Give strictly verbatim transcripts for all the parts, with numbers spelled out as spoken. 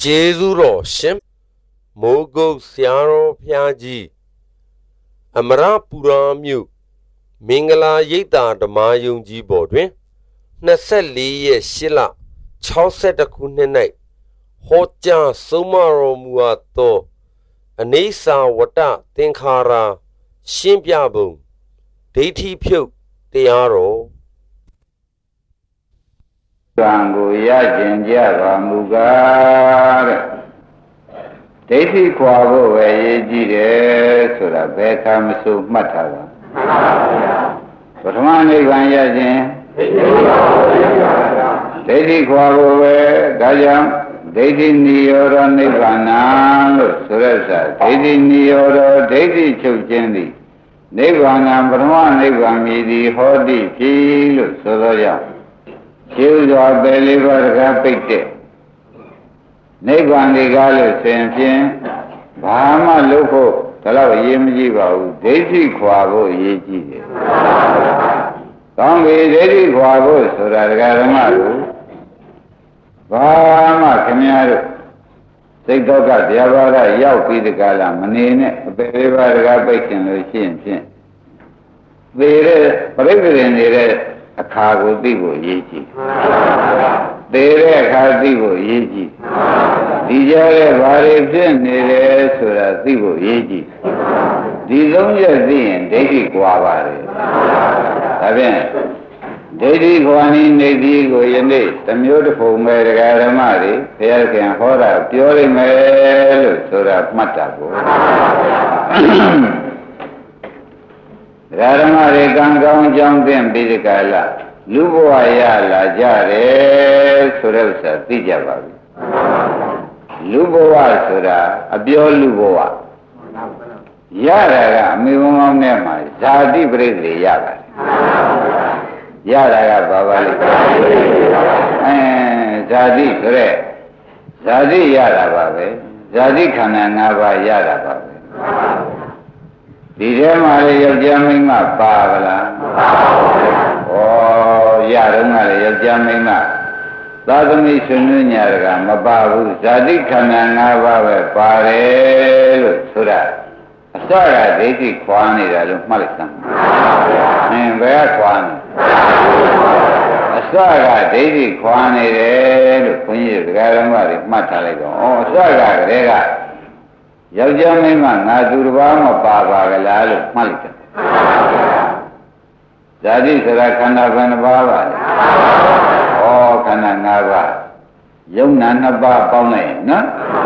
Jezuro Shim Mogo Siaro Piaji Amara Puramu Mingala Yita Damayung Jibodwin Naseli Shila Chauset a Kunenai Hoja Sumaro Muato Anisa Wata Tinkara Shimpiabu Deity Puke Tiaro Gango Yajinja Mugar Deity Quavo Yajide Sura Beckham Su Matava Patmani Vanyajin Deity Quavo Gajam Deity Niora Nivana Surasa Deity Niora Deity Chukindi Nivana Brahma Nivamidi Hodi Kilu Soloja Children of believer rapid. Negandi Galu Saint Bahama Loco, Tala Yimjiba, Daisy Quavo Yeji. Don't be Daisy Quavo, so that Garamaru Bahama Camaro. Take Doga, Yavara, Yaupi the Gala, Manine, believer rapid in the Shin. There, President, there. A cargo digo yeji. There a car digo yeji. Dijare Varipin nere sura digo yeji. Dizonja din, Dedi Guavare. Again, Dedi Guani Nedigo Yende, the beautiful Mergaramari, Perkin Hora, Pure Mel, Sura Matago. Raramare Gangam Jambin Bidikala, Luboaya La Jare, Surelsa, Tijababi. Luboa Sura, Abio Luboa. Yara, Mimum Nema, Zadi Bridley Yaga. Yara Babali. Zadi Sure. Zadi Yara Babe, Zadi Kananava Yara Babe. Did Mary of Jamima Pavela? Oh, Yarumari of Jamima. Dadami Sununyaraga, Mababu, Zadikananga, Pare, Sura. Sara, Diti Kwani, Malisam. And where Kwani? Sara, Diti Kwani, Punji, Garamari, Mataligo. Oh, Sara, Rega. Yajamima, Nadurvama Baba, Lalu, Malika. Zadi Sarakana Vanababa. Oh, Kananava. Yunanaba Pone, no?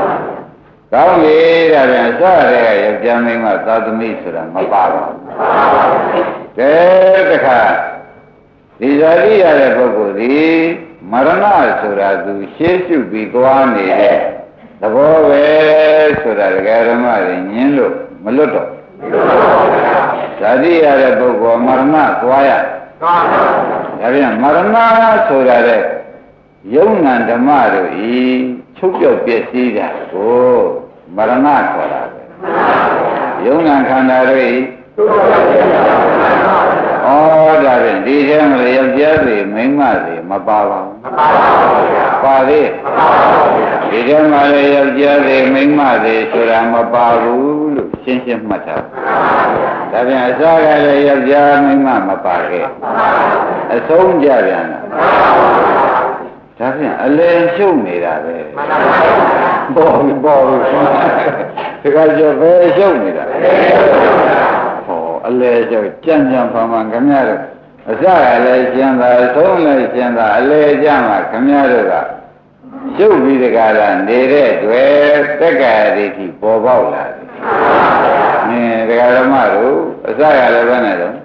Kawi, Sara, Yajamima, Tadamisura, Mababa. Teka. These are the other Bogudi, Marana Suradu, Shesu Biguani. The boy so that Garama in Yellow, Maluto. Sadi Arabu, Marana, Waya. Marana, so that young and the Maru, he took your Piesida, oh, Marana, young and Canary. Oh, that is the family of Jerry, Mingmari, Mababa. Padi. The family of Jerry, Mingmari, Surama Baru, Sinsim Mata. That is a saga of Jerry, Mama Pake. A song Jariana. That is a lane show me that. Ball, ball. Because you're very show me that. Allejo, Janjam Paman Camaro, Azara Legenda, Son Legenda, Alejama, Camaro, Shubi the Galan, Dere, where the Gadi, Bobola, the Galamaru, Azara Levanado,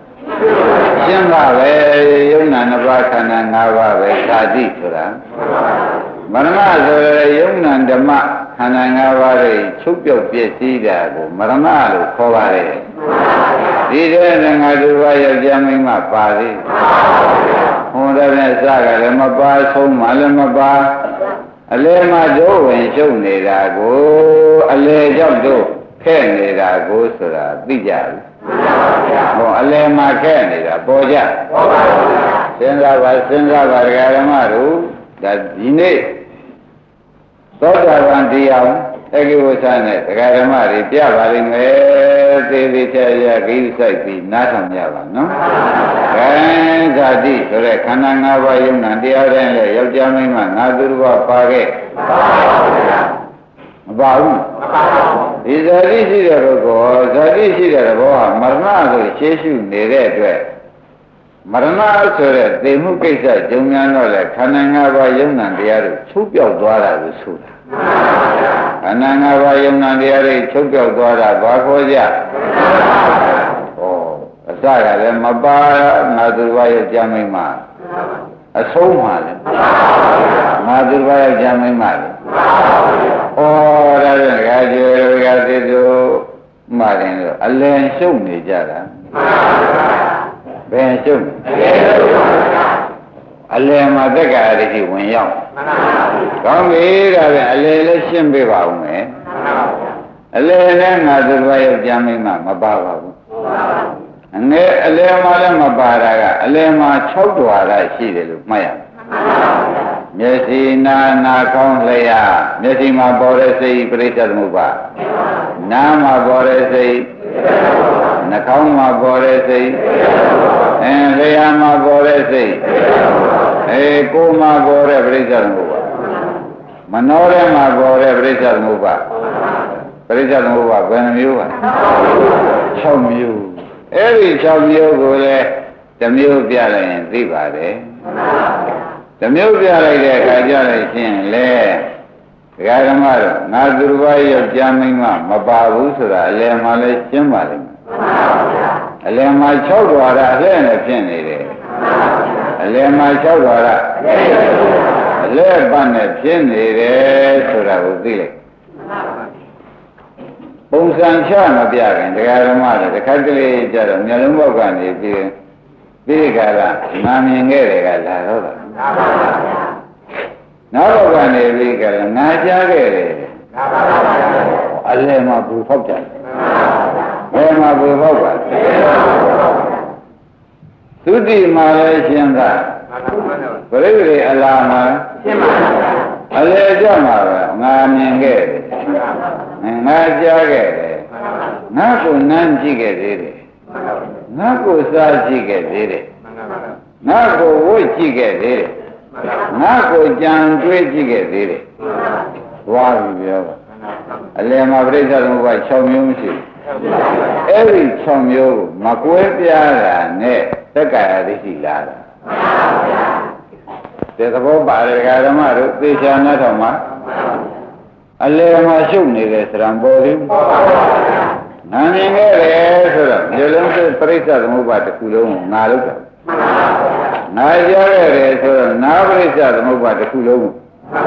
Shamba, Yunanabakana, Nava, Saditura, Marana, Yunan, the Mak, Hanangavare, Chukyo Piesida, Marana, Kovare. These are I do by a jamming my party. Who doesn't say, I'm a bar, so Malamaba. A lema do and show me that go, a lay job do, can it go so that Bija. Oh, a lema can it, a boja. Send out by Senda Vargamaru, that Dine. သောတာပန်တရားအကိဝဆနဲ့တရားဓမ္မတွေပြပါလိမ့်မယ်သေသေးချာချာဂိစိုက်ပြီးနားထောင်ကြပါနော်။အဲဇာတိဆိုတဲ့ခန္ဓာ၅ပါးယုံနာတရားတိုင်းလည်းယောက်ျားမိန်းမငါသူတော်ပါခဲ့မပါဘူးဒီဇာတိရှိတဲ့ဘုကောဇာတိရှိတဲ့ဘောကမရဏဆိုရှေးရှုနေတဲ့အတွက်မရဏဆိုတဲ့သေမှုကိစ္စကြုံများတော့လေခန္ဓာ၅ပါးယုံနာတရားတွေချုပ်ပြောက်သွားတာကိုဆိုတာခန္ဓာ၅ပါးယုံနာတရားတွေချုပ်ပြောက်သွားတာဘာခေါ်ကြဩအစကလည်းမပါငါသူတော်ရဲ့ကြမ်းမိမအဆုံးမှလည်းငါသူတော်ရဲ့ကြမ်းမိမလည်းဩဒါလည်းခါကျေခါသေးသူမှတယ်လို့အလင်းရှုံနေကြတာဘယ်ရှုံးအလယ်မှာတက္ကရာတိဝင်ရောက်ကောင်းပြီဒါပြန်အလယ်လည်းရှင်းပြပါဦးမယ်အလယ်လည်းငါသူတော်ရဲ့ကြမ်းမိမမပါပါဘူးအငယ်အလယ်မှာလည်းမပါတာကအလယ်မှာ၆တွာရရှိတယ်လို့မှတ်ရမျက်စိနာနာကောင်းလျာမျက်စိမှာပေါ်တဲ့စိတ်ပြိဿသမုပ္ပါနားမှာပေါ်တဲ့စိတ်နှာခေါင်းမှာပေါ်တဲ့စိတ်အဲလျာမှာပေါ်တဲ့စိတ်အဲကိုယ်မှာပေါ်တဲ့ပြိဿသမုပ္ပါမနောထဲမှာပေါ်တဲ့ပြိဿသမုပ္ပါပြိဿသမုပ္ပါဘယ်နှမျိုးပါ၆မျိုးအဲ့ဒီ၆မျိုးကိုလည်းတစ်မျိုးပြလိုက်ရင်သိပါတယ်တစ်မျိုးပြလိုက်တဲ့အခါကျလိုက်ချင်းလေဒကာဓမ္မတို့ငါသူတော်ဘာယောက်ျားမိန်းမမပါဘူးဆိုတာအလယ်မှာလည်းရှင်းပါလိမ့်မယ်အလယ်မှာ၆ဓာရအလဲနဲ့ဖြစ်နေတယ်အလယ်မှာ၆ဓာရအလဲပတ်နဲ့ဖြစ်နေတယ်ဆိုတာကိုသိလိုက်ပုံစံချမပြခင်တရားဓမ္မတွေတစ်ခါတလေကြတော့မျက်လုံးပေါက်ကနေပြီးပြီးခါကနာမြင်ခဲ့တယ်ကလာတော့တာနောက်တော့ကနေပြီးခါကနာကြားခဲ့တယ်အလယ်မှာဘူဖောက်တယ်ဘယ်မှာဘူဖောက်ပါသုတိမှာလည်းရှင်းတာပရိသေအလားမှာရှင်းပါအလယ်ကြမှာပဲငါမြင်ခဲ့တယ်ငါကြားခဲ့တယ်ငါကိုနမ်းကြည့်ခဲ့သေးတယ်ငါကိုစားကြည့်ခဲ့သေးတယ်ငါကိုဝတ်ကြည့်ခဲ့သေးတယ်ငါကိုကြံတွေးကြည့်ခဲ့သေးတယ်ဝါပြီပြောအလယ်မှာပြိဿသမုပ္ပါ၆မျိုးမရှိဘူးအဲ့ဒီ၆မျိုးကိုမကွဲပြားတာနဲ့သက္ကာရတိလာတာတဲ့သဘောပါတယ်ဓမ္မတို့သေချာနားထောင်မှာအလယ်မှာရှုပ်နေတယ်သရံပေါ်သေးဘူးနာမြင်ခဲ့တယ်ဆိုတော့ဒီလုံးပြိဿသမုပ္ပါတစ်ခုလုံးကိုငါလုပ်တာနာကြားခဲ့တယ်ဆိုတော့နာပြိဿသမုပ္ပါတစ်ခုလုံးကို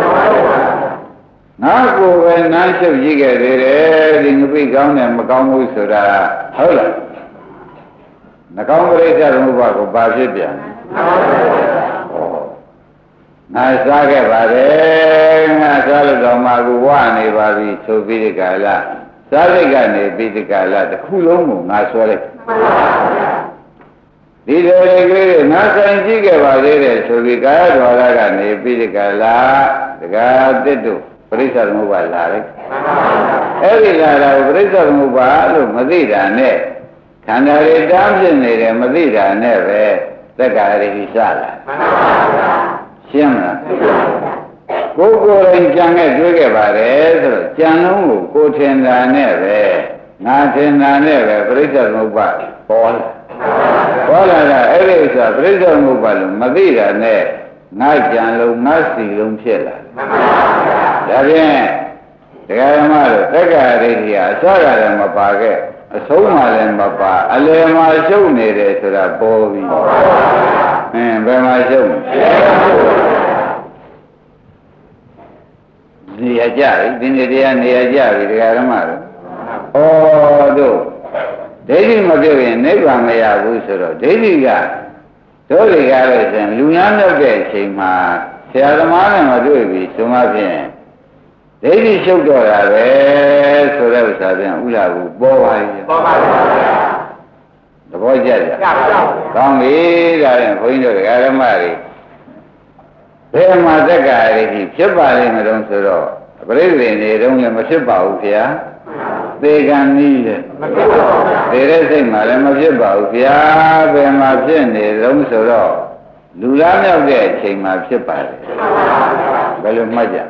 ငါကိုယ်ပဲနားရှုပ်ကြည့်ခဲ့သေးတယ်ဒီငပိကောင်းတယ်မကောင်းဘူးဆိုတာဟုတ်လားနှကောင်းပြိဿသမုပ္ပါကိုဘာဖြစ်ပြန်ငါစားခဲ့ပါတယ်ငါစားလို့တော့မှကိုဝနေပါပြီဆိုပြီးဒီကလာစားလိုက်ကနေပြီးဒီကလာတစ်ခုလုံးကိုငါဆွဲလိုက်ဒီလိုလေးကလေးငါဆိုင်ကြည့်ခဲ့ပါသေးတယ်ဆိုပြီးကာယတော်ရကနေပြီးဒီကလာဒကာတစ်တို့ပြိဿသမုပ္ပါလာလိုက်အဲ့ဒီလာတာကိုပြိဿသမုပ္ပါလို့မသိတာနဲ့ခန္ဓာတွေတားဖြစ်နေတယ်မသိတာနဲ့ပဲသက္ကာရိစလာရှင်းမလားကိုယ်ကိုယ်တိုင်ကြံခဲ့တွေးခဲ့ပါတယ်ဆိုတော့ကြံလုံးကိုကိုယ်ထင်တာနဲ့ပဲငါထင်တာနဲ့ပဲပြိဿသမုပ္ပါပေါ်လာပေါ်လာတာအဲ့ဒီဥစ္စာပြိဿသမုပ္ပါလို့မသိတာနဲ့ငါကြံလုံးငါစီလုံးဖြစ်လာဒါဖြင့်တရားဓမ္မတို့သက္ကာရိတိဟာအစကလည်းမပါခဲ့အဆုံးမှလည်းမပါအလယ်မှာရှုပ်နေတယ်ဆိုတာပေါ်ပြီအင်းဘယ်မှာရှုပ်နေရကြပြီဒီနေ့တရားနေရကြပြီတရားဓမ္မတို့ဩတို့ဒိဋ္ဌိမပြုတ်ရင်နိဗ္ဗာန်မရဘူးဆိုတော့ဒိဋ္ဌိကတို့တွေကလည်းဆိုရင်လူများမြောက်တဲ့အချိန်မှာဆရာသမားနဲ့မတွေ့ပြီဆိုမှဖြင့်ဒိဋ္ဌိရှုပ်တော့တာပဲဆိုတဲ့ဥစ္စာပြန်ဥလာဘူးပေါ်ပါရဲ့ပေါ်ပါပါသဘောကျကြကောင်းပြီဒါရင်ဘုန်းကြီးတို့ဓမ္မတွေဘယ်မှာသက္ကာရိတိဖြစ်ပါလိမ့်မလို့ဆိုတော့ပရိသေနေတုန်းလည်းမဖြစ်ပါဘူးဗျာသေကံနည်းတဲ့သေတဲ့စိတ်မှလည်းမဖြစ်ပါဘူးဗျာဘယ်မှာဖြစ်နေတုန်းဆိုတော့လူလားမြောက်တဲ့အချိန်မှာဖြစ်ပါတယ်ဘယ်လိုမှတ်ကြဩ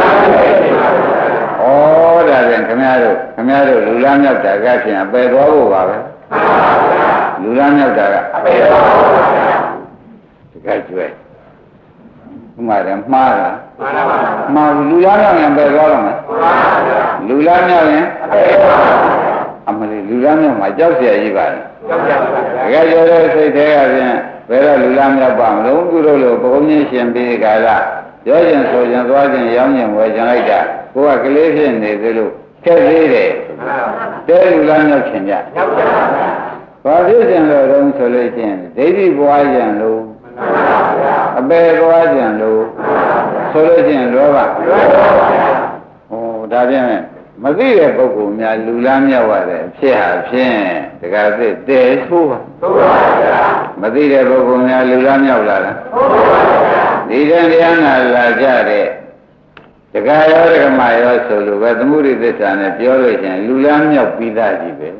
ဒါပြန်ခင်ဗျားတို့ခင်ဗျားတို့လူလားမြောက်တာကဖြင့်အပယ်သွားဖို့ပါပဲလူလားမြောက်တာကအပယ်သွားဖို့ပါဗျာတကယ်ကျွဲဥမာတယ်မှားလားမှန်ပါပါမှားလူလားမြောက်ရင်ပယ်သွားတော့မယ်မှန်ပါဗျာလူလားမြောက်ရင်အပယ်သွားပါဗျာအမလေးလူလားမြောက်မှာကြောက်เสียကြီးပါလားကြောက်ကြပါဗျာတကယ်ကျွဲတဲ့စိတ်ထဲကဖြင့်ဘယ်တော့လူလားမြောက်ပါမလို့သူတို့လိုဘုံကြီးရှင်ပြီးကြလားပြောကျင်ဆိုကျင်သွားကျင်ရောင်းကျင်ဝယ်ကျင်လိုက်တာကိုကကလေးဖြစ်နေသေးလို့ခက်သေးတယ်တဲလူလားမြောက်ချင်ကြဘာဖြစ်ကျင်လို့တုံးဆိုလို့ချင်းဒိဋ္ဌိပွားကျင်လို့အပေပွားကျင်လို့ဆိုလို့ချင်းလောဘဟိုဒါဖြင့်မသိတဲ့ပုဂ္ဂိုလ်များလူလားမြောက်ရတယ်ဖြစ်ဟာဖြင့်တကားသိတဲဆိုးပါမသိတဲ့ပုဂ္ဂိုလ်များလူလားမြောက်လာတာဒီတန်တရားနာလာကြတဲ့တက္ကရာဓမ္မရောဆိုလို့ပဲသမုဒိသစ္စာနဲ့ပြောလို့ချင်းလူလားမြောက်ပြီးသားကြီးပဲ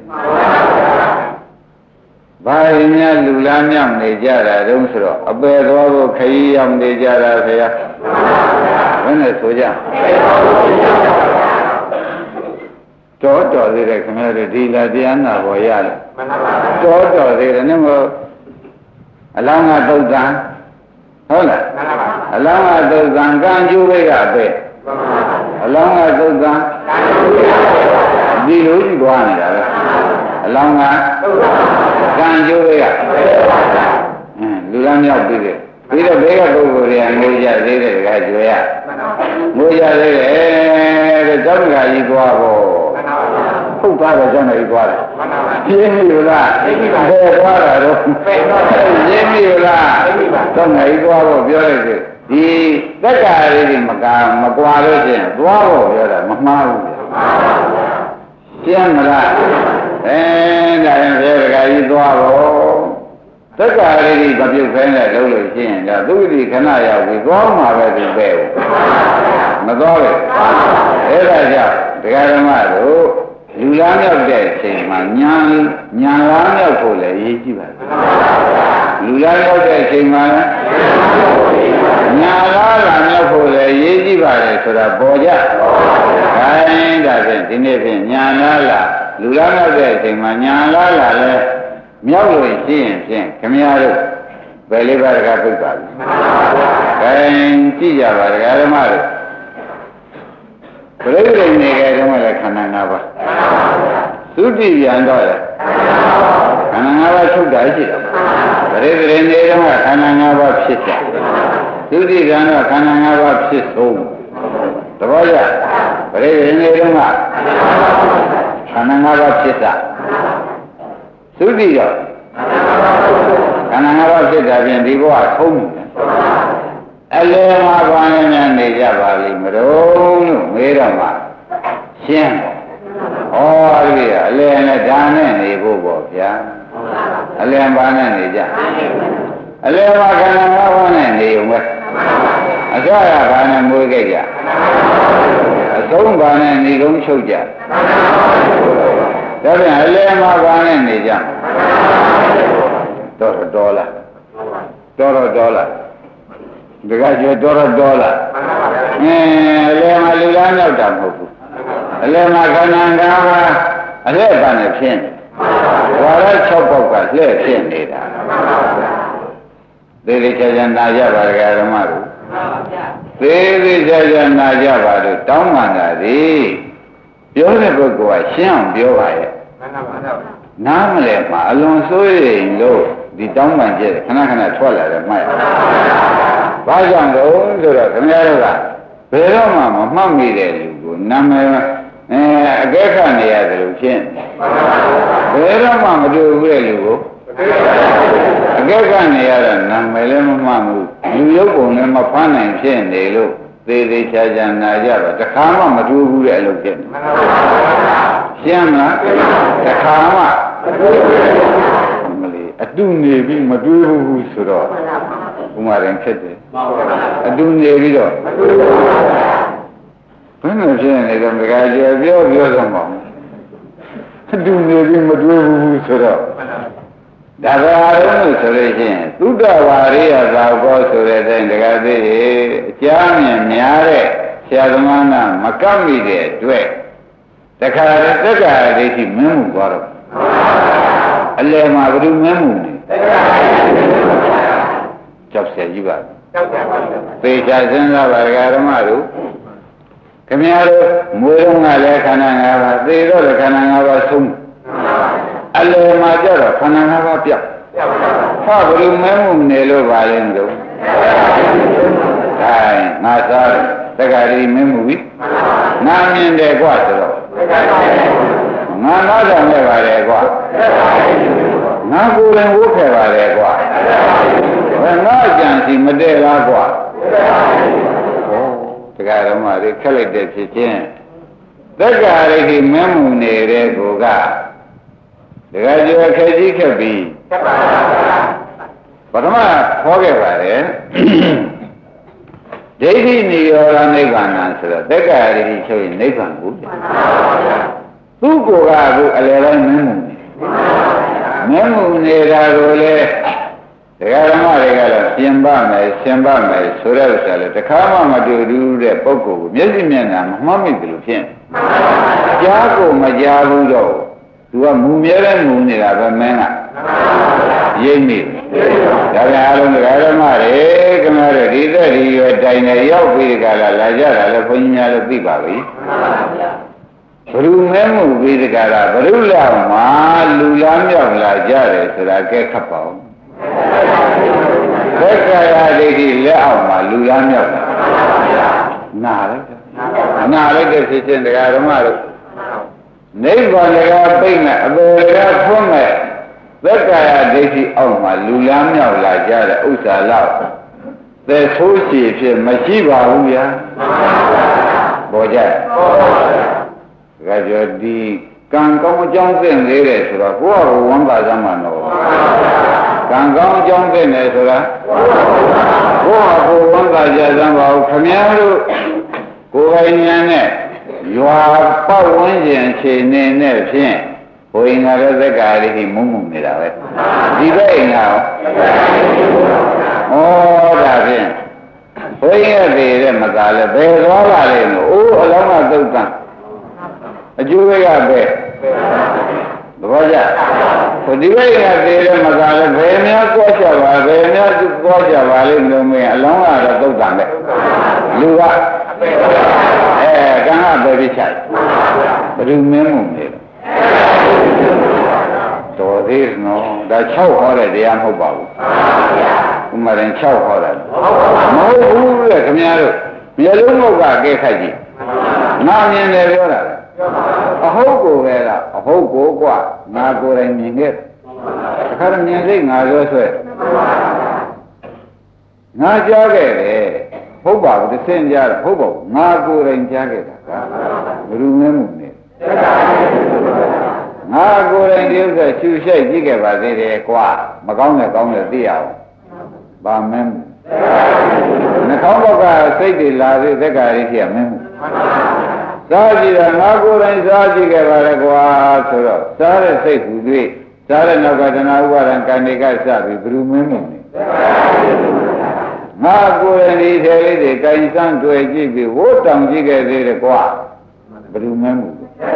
ဘာရင်းများလူလားမြောက်နေကြတာတုံးဆိုတော့အပယ်သွားဖို့ခရီးရောက်နေကြတာဆရာဘယ်နဲ့ဆိုကြတော်တော်သေးတယ်ခင်ဗျားတို့ဒီလာတရားနာပေါ်ရတယ်တော်တော်သေးတယ်နဲ့မို့အလောင်းကသုတ်တံဟုတ်လားအလောင်းကသုတ်တံကံကျိုးပဲကပဲအလောင်းကသုတ်တံဒီလိုကြီးသွားနေတာပဲအလောင်းကကံကျိုးပဲကလူလားမြောက်ပြီးတယ်ပြီးတော့ဘေးကပုဂ္ဂိုလ်တွေကငိုကြသေးတယ်ကကြွယ်ရငိုကြသေးတယ်တဲ့တောင်းကကြီးသွားဖို့ဟုတ်သားတော့ကျောင်းကြီးသွားတယ်ပြင်းပြီလားပြင်းပြီပါဘယ်သွားတာတော့ပြင်းပြီလားတောင်းကြီးသွားဖို့ပြောလိုက်တယ်ဒီသက်္ကာလေးတွေမကမကွာလို့ချင်းသွားဖို့ပြောတာမမှားဘူးပြင်းမလားအဲဒါရင်ဘယ်တကာကြီးသွားဖို့သက်္ကာလေးတွေမပြုတ်ခိုင်းတဲ့လုံးလို့ရှိရင်ဒါသူတိခဏရောက်ပြီးသွားမှာပဲဒီပဲမသွားပဲအဲဒါကြောင့်တရားဓမ္မတို့လူလားမြောက်တဲ့အချိန်မှာညာညာလားမြောက်ဖို့လည်းရေးကြည့်ပါလူလားမြောက်တဲ့အချိန်မှာညာလားလာမြောက်ဖို့လည်းရေးကြည့်ပါလေဆိုတာပေါ်ကြခိုင်းဒါဖြင့်ဒီနေ့ဖြင့်ညာလားလာလူလားမြောက်တဲ့အချိန်မှာညာလားလာလဲမြောက်လို့ရှိရင်ဖြင့်ခမည်းတော်ဘယ်လေးပါးတကားပြတ်ပါလဲခိုင်းကြည့်ကြပါဒကာဓမ္မတို့ပရိသေနေကြတော့လည်းခန္ဓာ၅ပါးသုတိပြန်တော့လေခန္ဓာ၅ပါးချုပ်တာရှိတယ်ပရိသေနေတော့ခန္ဓာ၅ပါးဖြစ်တယ်သုတိပြန်တော့ခန္ဓာ၅ပါးဖြစ်ဆုံးတပည့်ရပရိသေနေတော့ခန္ဓာ၅ပါးဖြစ်တာသုတိတော့ခန္ဓာ၅ပါးဖြစ်တာပြင်ဒီဘဝဆုံးတယ်အလယ်မှာဘာနဲ့နေကြပါလိမ့်မလို့မေးတော့မှရှင်းဩဒီအလယ်နဲ့ဒါနဲ့နေဖို့ပေါ့ဗျာအလယ်ဘာနဲ့နေကြအလယ်မှာခန္ဓာ၅ပါးနဲ့နေုံပဲအစရဘာနဲ့မွေးခဲ့ကြအဆုံးဘာနဲ့နေကုန်ချုပ်ကြဒါပြန်အလယ်မှာဘာနဲ့နေကြတော်တော်လားတော်တော်တော်လားဒကာကျော်တော်တော်လားအင်းအလဲမှာလူလားမြောက်တာမဟုတ်ဘူးအလဲမှာခန္ဓာ၅ပါးအလဲပါနဲ့ဖြစ်နေဝါရ၆ပေါက်ကလှည့်ဖြစ်နေတာသေသေးချာချာနာကြပါဒကာဓမ္မတို့သေသေးချာချာနာကြပါတို့တောင်းပန်တာဒီပြောတဲ့ပုဂ္ဂိုလ်ကရှင်းအောင်ပြောပါရဲ့နားမလဲမှာအလွန်ဆိုးရင်လို့ဒီတောင်းပန်ကျက်ခဏခဏထွက်လာတယ်မှတ်ရဘာကြောင့်လို့ဆိုတော့ခင်ဗျားတို့ကဘယ်တော့မှမမှတ်မိတဲ့လူကိုနာမည်အဲအကဲခတ်နေရတယ်လို့ရှင်းဘယ်တော့မှမတွေ့ဘူးတဲ့လူကိုအကဲခတ်နေရတာနာမည်လည်းမမှတ်ဘူးလူရုပ်ပုံလည်းမဖမ်းနိုင်ဖြစ်နေလို့သေးသေးချာချာနာကြတော့တခါမှမတွေ့ဘူးတဲ့အလုပ်ဖြစ်နေရှင်းမလားတခါမှမလေးအတုနေပြီးမတွေ့ဘူးဆိုတော့ဘုမာရင်ဖြစ်တယ်အတူနေပြီးတော့ဘယ်နဲ့နေတော့ဒကာကျော်ပြောပြောတော့မှာတူနေပြီးမတွေ့ဘူးဆိုတော့ဒါပဲအားလုံးလို့ဆိုလို့ရှိရင်သုဒ္ဓဝါရိယသာဘောဆိုတဲ့အတိုင်းဒကာသေးအကျမ်းမြင်များတဲ့ဆရာသမားနာမကပ်မိတဲ့အတွက်တခါတည်းတက္ကရာဒိဋ္ဌိမင်းမှုသွားတော့အလယ်မှာဘယ်သူမင်းမှုနေကြောက်เสียကြီးပါသေချာစဉ်းစားပါဒကာဓမ္မတို့ခင်ဗျားတို့မွေးတော့ကလည်းခန္ဓာ၅ပါးသေတော့လည်းခန္ဓာ၅ပါးဆုံးအလယ်မှာကျတော့ခန္ဓာ၅ပါးပြောက်ဖဘယ်လိုမင်းမှုနေလို့ပါလဲတို့ဒါငါစားတယ်တက္ကရီမင်းမှုပြီငါမြင်တယ်ကွာဆိုတော့ငါနားဆောင်ခဲ့ပါတယ်ကွာငါကိုယ်ရင်ဝုတ်ခဲ့ပါတယ်ကွာဘယ်ငါအကြံစီမတည့်လားကွာဟောတရားဓမ္မတွေခက်လိုက်တဲ့ဖြစ်ချင်းတက္ကရီဒီမင်းမှုနေတဲ့ကိုကတရားကျော်ခက်ကြီးခက်ပြီးပထမခေါ်ခဲ့ပါတယ်ဒိဋ္ဌိနိရောဓနိဗ္ဗာန်ဆိုတော့တက္ကရာတိဆိုရင်နိဗ္ဗာန်ကိုသူ့ကိုယ်ကအခုအလယ်တိုင်းမင်းမှုနေမင်းမှုနေတာကိုလေတရားဓမ္မတွေကလည်းပြင်ပမယ်ရှင်းပမယ်ဆိုတဲ့ဥစ္စာလေတခါမှမတွေ့ဘူးတဲ့ပုဂ္ဂိုလ်ကိုမျက်စိမျက်နှာမမှတ်မိတယ်လို့ဖြစ်ကြားကိုမကြားဘူးတော့သူကမူမြဲတဲ့မူနေတာပဲမင်းကရိပ်မိဒါပြန်အားလုံးတရားဓမ္မတွေခင်ဗျားတို့ဒီသက်ဒီရွယ်တိုင်နေရောက်ပြီးကြလားလာကြတာလည်းဘုန်းကြီးများလည်းသိပါပြီဘုရုမဲမှုပြီးကြတာဘုရုလောက်မှာလူလားမြောက်လာကြတယ်ဆိုတာကဲခတ်ပါဦးသက္ကာယဒိဋ္ဌိလက်အောက်မှာလူလားမြောက်လာနားလိုက်နားလိုက်တဲ့ဖြစ်ချင်းတရားဓမ္မတို့နိဗ္ဗာန်ကပိတ်မဲ့အပေကဖွင့်မဲ့သက္ကာယဒိဋ္ဌိအောက်မှာလူလားမြောက်လာကြတဲ့ဥစ္စာလောက်သေဆိုးစီဖြစ်မရှိပါဘူးဗျာပေါ်ကြဒါကြောင့်ဒီကံကောင်းအကြောင်းသိနေတယ်ဆိုတော့ကိုယ့်အဝမ်းပါစမ်းမှာတော့ကံကောင်းအကြောင်းသိနေဆိုတာကိုယ့်အဝမ်းပါကြစမ်းပါဦးခမည်းတော်ကိုယ်ပိုင်ဉာဏ်နဲ့ရွာပတ်ဝန်းကျင်အခြေအနေနဲ့ဖြင့်ဘုရင်ကလည်းသက္ကာရိတိမုံမုံနေတာပဲဒီဘက်အိမ်ကရောဩဒါဖြင့်ဘုရင်ရဲ့သေးတဲ့မသာလဲဘယ်သွားလာလဲလို့အိုးအလောင်းကသုတ်တန်အကျိုးတွေကပဲသဘောကျဒီဘက်ကသေးတဲ့မသာလဲဘယ်များကြွားကြပါဘယ်များကြွားကြပါလိမ့်လို့မင်းအလောင်းကတော့သုတ်တန်ပဲလူကအဲကံကပဲပြချိုက်ဘယ်သူမင်းမုံနေလဲတော်သေးနော်ဒါ၆ဟောတဲ့တရားမဟုတ်ပါဘူးဥမာရင်၆ဟောတယ်မဟုတ်ဘူးလေခင်ဗျားတို့မျိုးလုံးမောက်ကကဲခိုက်ကြည့်ငါမြင်တယ်ပြောတာအဟုတ်ကိုပဲလားအဟုတ်ကိုกว่าငါကိုယ်တိုင်မြင်ခဲ့အခါမြင်စိတ်ငါရောဆွဲငါကြားခဲ့တယ်ဟုတ်ပါဘူးတစ်ဆင့်ကြားဟုတ်ပါဘူးငါကိုယ်တိုင်ကြားခဲ့တာကဘယ်လိုမှမနေငါကိုယ်တိုင်ဒီဥစ္စာရှူရှိုက်ကြည့်ခဲ့ပါသေးတယ်ကွာမကောင်းတဲ့ကောင်းတဲ့သိရအောင်ဗာမင်းနှာခေါင်းဘောက်ကစိတ်တွေလာသေးသက်္ကာရိတိကမင်းစားကြည့်တာငါကိုယ်တိုင်စားကြည့်ခဲ့ပါလေကွာဆိုတော့စားတဲ့စိတ်ဟူ၍စားတဲ့နောက်ကတဏှာဥပါဒံကံတွေကစပြီးဘယ်သူမင်းမနေငါကိုယ်တိုင်ဒီထဲလေးတွေကင်စမ်းတွေ့ကြည့်ပြီးဝတ်တောင်ကြည့်ခဲ့သေးတယ်ကွာဘယ်သူမင်းမ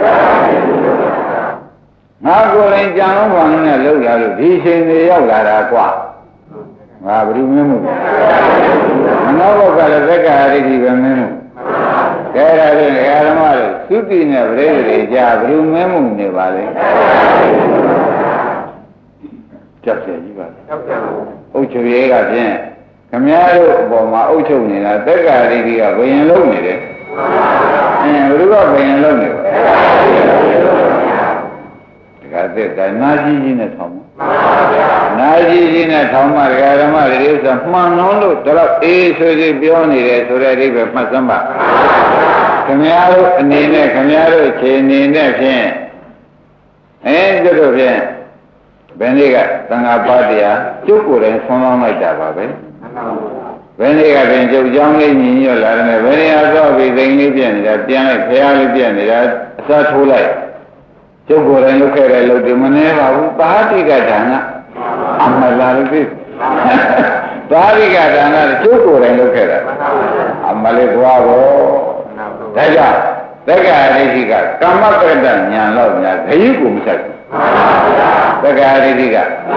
ငါကိုယ်တိုင်ကြံလုံးပါနဲ့လှုပ်လာလို့ဒီချိန်တွေရောက်လာတာကွာငါဘယ်သူမင်းမမနောဘောကလည်းသက္ကာရိတိပဲမင်းမကဲဒါဖြင့်ဓမ္မတို့သုတိနဲ့ပရိသေတွေကြာဘယ်သူမင်းမနေပါလဲကြောက်เสียကြီးပါကြောက်ကြပါဘူးအုတ်ချုပ်ရေးကဖြင့်ခမည်းတော်အပေါ်မှာအုတ်ချုပ်နေတာသက္ကာရိတိကဘယင်လုံးနေတယ်အင်းဘယ်သူကဘယင်လုံးနေပါကတဲ့ကနာကြီးကြီးနဲ့ထောင်းနာကြီးကြီးနဲ့ထောင်းမှဒကာဓမ္မတွေဥစ္စာမှန်လုံးလို့တော့အေးဆိုစီပြောနေတယ်ဆိုတဲ့အိဗယ်မှတ်စမ်းပါခင်ဗျားတို့အနေနဲ့ခင်ဗျားတို့ခြေအနေနဲ့ဖြင့်အဲတို့တို့ဖြင့်ဘယ်နေ့ကသံဃာပါတရားကျုပ်ကိုယ်တိုင်ဆွမ်းလောင်းလိုက်တာပါပဲဘယ်နေ့ကဖြင့်ကျုပ်เจ้าလေးညီညွတ်လာတယ်ဘယ်နေရာတော့ပြီးသိင်္ဂိလေးပြနေတာပြန်လိုက်ဖျားလေးပြနေတာအစားထိုးလိုက်ကျုပ်ကိုယ်တိုင်လုပ်ခဲ့တဲ့လုပ်တယ်မနေပါဘူးပါဠိကဒါနအမလာလို့သိပါဠိကဒါနကျုပ်ကိုယ်တိုင်လုပ်ခဲ့တာအမလေးသွားဘောဒါကြောင့်သက္ကာရိဋ္ဌိကကမ္မပရဒညာလောက်များခရီးကိုမဆိုင်ဘူးသက္ကာရိဋ္ဌိက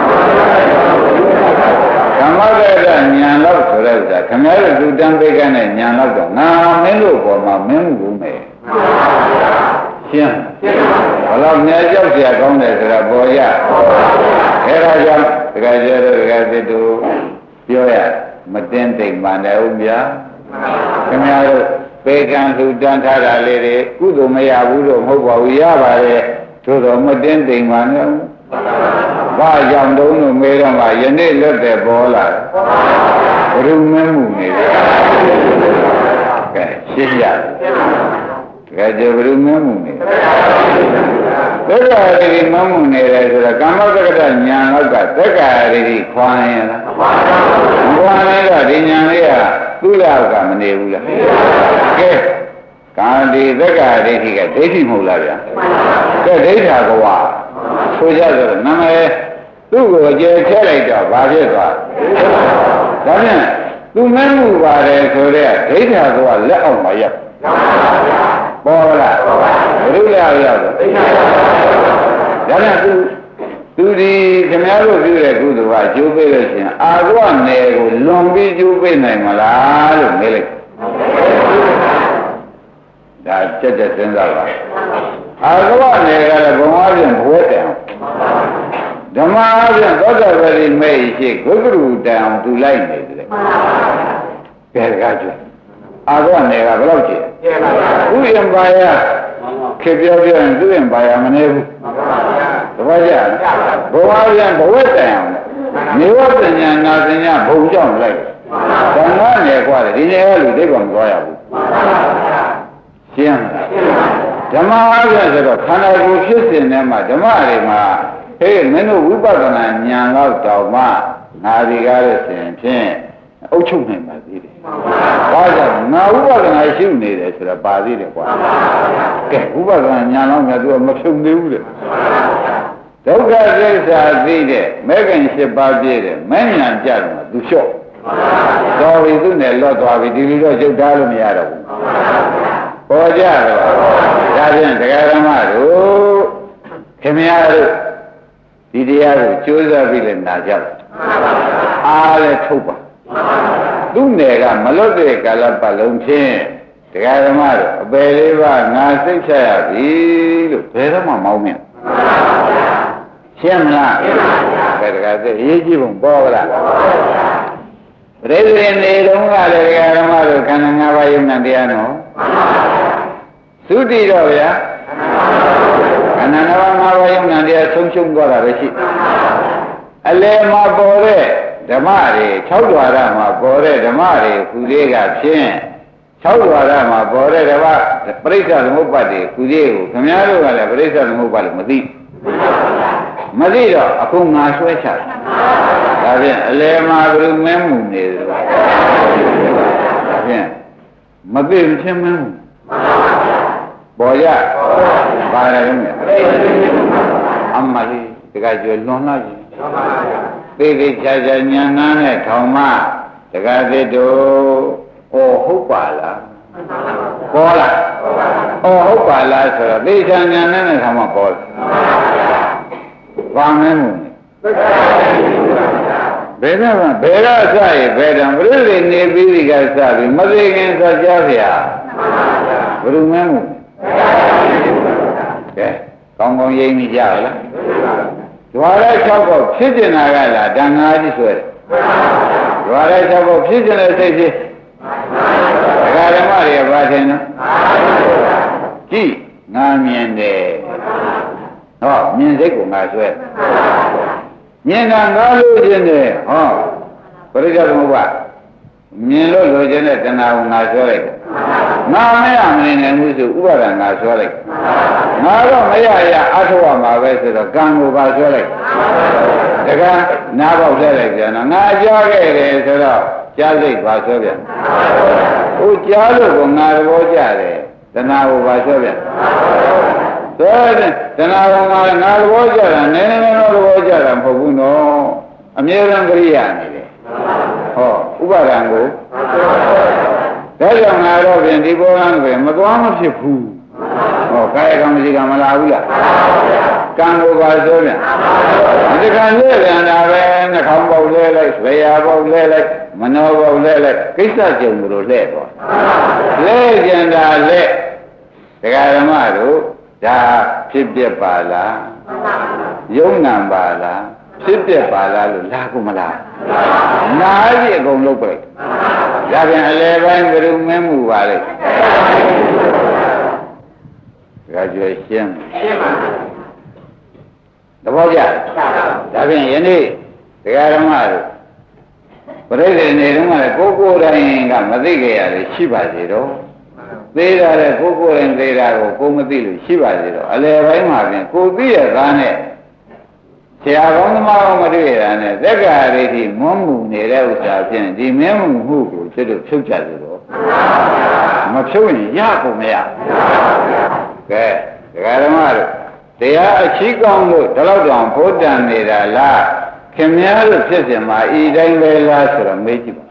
ကမ္မပရဒညာလောက်ဆိုတဲ့ဥစ္စာခင်ဗျားတို့သူတန်ပိကနဲ့ညာလောက်တော့ငါမင်းတို့ပေါ်မှာမင်းမှုဘူးမယ်ရှင်းဘလို့မြတ်ကြောက်เสียကောင်းတယ်ဆိုတာပေါ်ရအဲဒါကြောင့်တကယ်ကျတော့တကယ်သစ်တို့ပြောရမတင်းတိမ်မှန်တယ်ဦးဗျာခင်ဗျားတို့ပေကံလူတန်းထားတာလေးတွေကုသိုလ်မရဘူးလို့မဟုတ်ပါဘူးရပါတယ်သို့တော်မတင်းတိမ်မှန်တယ်ဘာကြောင့်တုံးလို့မေးတော့မှယနေ့လွတ်တဲ့ပေါ်လာဘုရုမင်းမှုနေတယ်ကဲရှင်းရတကယ်ကြဘုရုမင်းမှုနေသက္ကာရိတိမမှုနေတယ်ဆိုတော့ကမ္မတက္ကဋညာလောက်ကသက္ကာရိတိခွာရလားခွာနေတော့ဒီညာလေးကသူ့လောက်ကမနေဘူးလားကဲကာဒီသက္ကာရိတိကဒိဋ္ဌိမဟုတ်လားဗျာကဲဒိဋ္ဌာကွာဆိုကြဆိုတော့နာမည်သူ့ကိုကျေချဲလိုက်တော့ဘာဖြစ်သွားဒါဖြင့်သူမမှုပါတယ်ဆိုတော့ဒိဋ္ဌာကွာလက်အောင်မရက်ပေါ်လာဘုရားရောက်တော့ဒါနဲ့သူသူဒီခင်ဗျားတို့ပြုတဲ့ကုသိုလ်ကကျိုးပေးလို့ရှိရင်အာရဝနယ်ကိုလွန်ပြီးကျိုးပေးနိုင်မလားလို့မေးလိုက်ဒါကြက်ကြက်စဉ်းစားပါအာရဝနယ်ကလည်းဘုံအားဖြင့်ဘဝတန်ဓမ္မအားဖြင့်သောတပတိမေရှိဂုဂရုတန်အောင်သူလိုက်နေတယ်ကဲကားကျွအာရဝနယ်ကဘယ်လောက်ကျဥယျံပါယခေပြောပြောရင်သူ့ရင်ပါရမနေဘူးတပည့်ကြဘဝပြန်ဘဝတန်အောင်နေဝပညာနာပညာဘုံကြောင့်လိုက်ဓမ္မနယ်กว่าဒီနယ်ကလူသိကောင်မသွားရဘူးရှင်းဓမ္မအားဖြင့်ဆိုတော့ခန္ဓာကိုယ်ဖြစ်စဉ်ထဲမှာဓမ္မတွေမှာဟေးမင်းတို့ဝိပဿနာဉာဏ်လောက်တောင်မှငါဒီကားရဲ့စဉ်ဖြင့်အုပ်ချုပ်နိုင်ပါသေးတယ်။ဘာကြောင့်ငါဥပဒနာရှိနေတယ်ဆိုတာပါသေးတယ်ကွာ။ကဲဥပဒနာညာတော့ငါတို့ကမဖြုံသေးဘူးလေ။ဒုက္ခသစ္စာသိတဲ့မဲခင်၈ပါးပြည့်တဲ့မဉ္ဇဏ်ကြတယ်မှာသူလျှော့။တော်ပြီသူနဲ့လွတ်သွားပြီဒီလိုတော့ကျုပ်ထားလို့မရတော့ဘူး။ပေါ်ကြတော့ဒါဖြင့်တရားဓမ္မတို့ခင်ဗျားတို့ဒီတရားကိုကြိုးစားပြီးလည်းနာကြတယ်။အားလည်းထုတ်ပါသူ့နယ်ကမလွတ်တဲ့ကာလပတ်လုံးဖြင့်တရားဓမ္မတို့အပယ်လေးပါးငါစိတ်ချရပြီလို့ဘယ်တော့မှမောင်းမြင်ရှင်းမလားဘယ်တကားသိရေးကြည့်ပုံပေါ်လားပရိသေနေတုန်းကလည်းတရားဓမ္မတို့ခန္ဓာ၅ပါးယုံနာတရားနော်သုတိတော့ဗျာခန္ဓာ၅ပါး၅ပါးယုံနာတရားဆုံးရှုံးသွားတာပဲရှိအလယ်မှာပေါ်တဲ့ဓမ္မတွေ၆ဓဝရမှာပေါ်တဲ့ဓမ္မတွေခုလေးကဖြင့်၆ဓဝရမှာပေါ်တဲ့ဓမ္မပရိစ္ဆေသမုပ္ပါဒ်တွေခုလေးကိုခင်ဗျားတို့ကလည်းပရိစ္ဆေသမုပ္ပါဒ်လို့မသိမသိတော့အခုငါဆွဲချတယ်ဒါဖြင့်အလယ်မှာဘယ်လိုမင်းမှုနေတယ်ဒါဖြင့်မသိမချင်းမင်းမှုပေါ်ရပါရလုံးအမလေးတကယ်ကျွလွန်လာကြီးသိသိချာချာဉာဏ်နာနဲ့ထောင်မတက္ကသစ်တို့ဩဟုတ်ပါလားပေါ်လားဩဟုတ်ပါလားဆိုတော့သိချာဉာဏ်နဲ့ထောင်မပေါ်လားဘာမင်းမှုဘယ်တော့ဘယ်တော့စရဘယ်တော့ဘုရားနေပြီးဒီကစပြီးမသိခင်စကြားเสียဘယ်လိုမင်းမှုကဲကောင်းကောင်းရိပ်မိကြလားဓဝရ၆ခုဖြစ်နေတာကလားတဏှာကြီးဆွဲတယ်ဓဝရ၆ခုဖြစ်နေတဲ့စိတ်ဖြစ်ဒကာဓမ္မတွေကဘာထင်လဲကြည့်ငါမြင်တယ်ဟောမြင်စိတ်ကိုငါဆွဲမြင်တာငါလို့ခြင်းတယ်ဟောပရိစ္ဆေသမုပ္ပါမြင်လို့လိုခြင်းတဲ့တဏှာကိုငါဆွဲလိုက်ငါမရမနေနိုင်ဘူးဆိုဥပါဒံငါဆွဲလိုက်ငါတော့မရရအထောက်အမှာပဲဆိုတော့ကံကိုပါဆွဲလိုက်တကယ်နားပေါက်လဲလိုက်ပြန်တော့ငါကြားခဲ့တယ်ဆိုတော့ကြားစိတ်ပါဆွဲပြန်ဟိုကြားလို့ကငါသဘောကျတယ်တဏှာကိုပါဆိုပြန်ဆိုတဲ့တဏှာကငါငါသဘောကျတာနည်းနည်းတော့သဘောကျတာမဟုတ်ဘူးနော်အမြဲတမ်းကြိယာနေတယ်ဟောဥပါဒံကိုဒါကြောင့်ငါတော့ပြင်ဒီဘောကံပဲမသွားမဖြစ်ဘူးဟောကာယကံမရှိကံမလာဘူးလားကံကိုပါဆိုပြန်ဒီကံလေးပြန်တာပဲနှာခေါင်းပေါက်လဲလိုက်ဆွေရပေါက်လဲလိုက်မနောပေါက်လဲလိုက်ကိစ္စကြုံလို့လှဲ့သွားလဲကျင်တာလဲဒကာဓမ္မတို့ဒါဖြစ်ပြပါလားယုံနံပါလားဖြစ်ပြပါလားလို့လာကုန်မလားနားကြီးအကုန်လုံးပြလိုက်ဒါပြန်အလဲပိုင်းဘယ်လိုမင်းမှုပါလဲဒါကြွယ်ရှင်းရှင်းပါသဘောကျဒါဖြင့်ယနေ့တရားဓမ္မတို့ပြိဿနေတုန်းကလည်းကိုယ်ကိုယ်တိုင်ကမသိကြရတယ်ရှိပါသေးတော့သေးတာလည်းကိုယ်ကိုယ်တိုင်သေးတာကိုကိုယ်မသိလို့ရှိပါသေးတော့အလယ်ပိုင်းမှာဖြင့်ကိုယ်သိရသားနဲ့ဆရာကောင်းသမားကောင်းမတွေ့ရတာနဲ့သက်္ကာရိတိမွန်းမှုနေတဲ့ဥစ္စာဖြင့်ဒီမင်းမှုမှုကိုကျွတ်တို့ဖြုတ်ကြသလိုမဖြုတ်ရင်ရကုန်မရကဲဒကာဓမ္မတို့တရားအချီးကောင်းလို့ဒီလောက်တောင်ဘုဒ္ဓံနေတာလားခင်များတို့ဖြစ်စဉ်မှာဤတိုင်းပဲလားဆိုတော့မေးကြည့်ပါ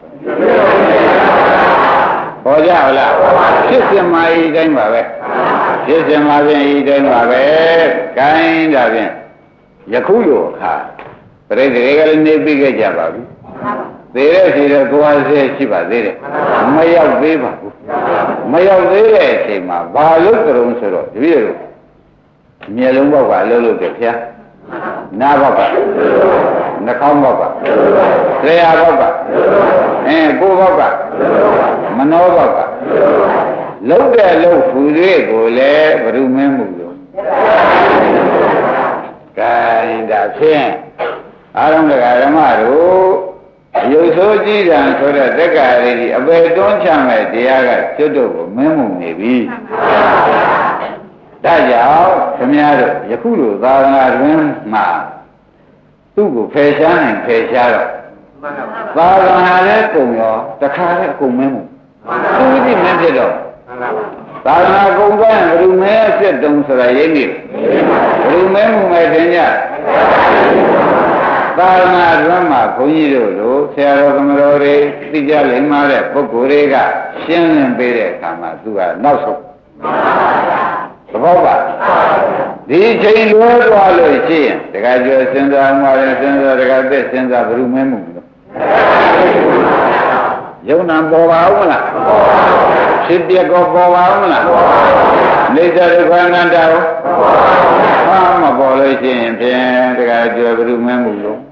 ဘောကြဟုတ်လားဖြစ်စဉ်မှာဤတိုင်းပါပဲဖြစ်စဉ်မှာပြင်ဤတိုင်းပါပဲခိုင်းတာဖြင့်ယခုလိုအခါပြိတ္တိကလည်းနေပြီးခဲ့ကြပါပြီသေတဲ့စီတော့ကိုယ်ဟာဆဲရှိပါသေးတယ်မရောက်သေးပါဘူးမရောက်သေးတဲ့အချိန်မှာဘာလို့ကြုံဆိုတော့တပည့်တို့မျက်လုံးဘောက်ကအလုံးလုံးတယ်ဖျားနားဘောက်ကနှာခေါင်းဘောက်ကလျှာဘောက်ကအဲကိုယ်ဘောက်ကမနောဘောက်ကလုံးတဲ့လုံးဖူတွေကိုလည်းဘယ်သူမင်းမှုလို့ကဲဒါဖြင့်အားလုံးတရားဓမ္မတို့အယုဆိုးကြည်တံဆိုတဲ့သက္ကာရီဒီအပေတွန်းချမဲ့တရားကကျွတ်တို့ကိုမင်းမှုနေပြီဒါကြောင့်ခင်ဗျားတို့ယခုလိုသာသနာတွင်မှာသူ့ကိုဖယ်ရှားနိုင်ဖယ်ရှားတော့သာသနာလည်းကုန်ရောတခါလည်းအကုန်မင်းမှုသူဝိသိမင်းဖြစ်တော့သာသနာကုန်သွားရင်ဘယ်လိုမဲဖြစ်တုံးဆိုတာရင်းနေဘယ်လိုမဲမှုမဲထင်ကြသာသနာ့တွင်မှာဘုန်းကြီးတို့လိုဆရာတော်သမတော်တွေသိကြလိမ့်မှာတဲ့ပုဂ္ဂိုလ်တွေကရှင်းလင်းပေးတဲ့အခါမှာသူကနောက်ဆုံးသဘောပါဒီချိန်လွဲသွားလို့ရှိရင်တခါကျော်စဉ်းစားမှလည်းစဉ်းစားတခါသက်စဉ်းစားဘယ်လိုမဲမှုလို့ယုံနာပေါ်ပါဦးမလားဖြစ်ပြကောပေါ်ပါဦးမလားနေသရခန္ဓာတောဟာမပေါ်လို့ရှိရင်ဖြင့်တခါကျော်ဘယ်လိုမဲမှုလို့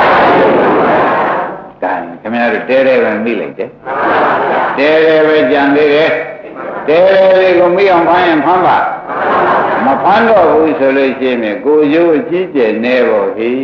ကဲခင်ဗျားတို့တဲတဲပဲမိလိုက်တယ်တဲတဲပဲကြံသေးတယ်တဲတဲလေးကိုမိအောင်ဖမ်းရင်ဖမ်းပါမဖမ်းတော့ဘူးဆိုလို့ရှိရင်ကိုရိုးအကြီးကျယ်နေပါ့ပြီ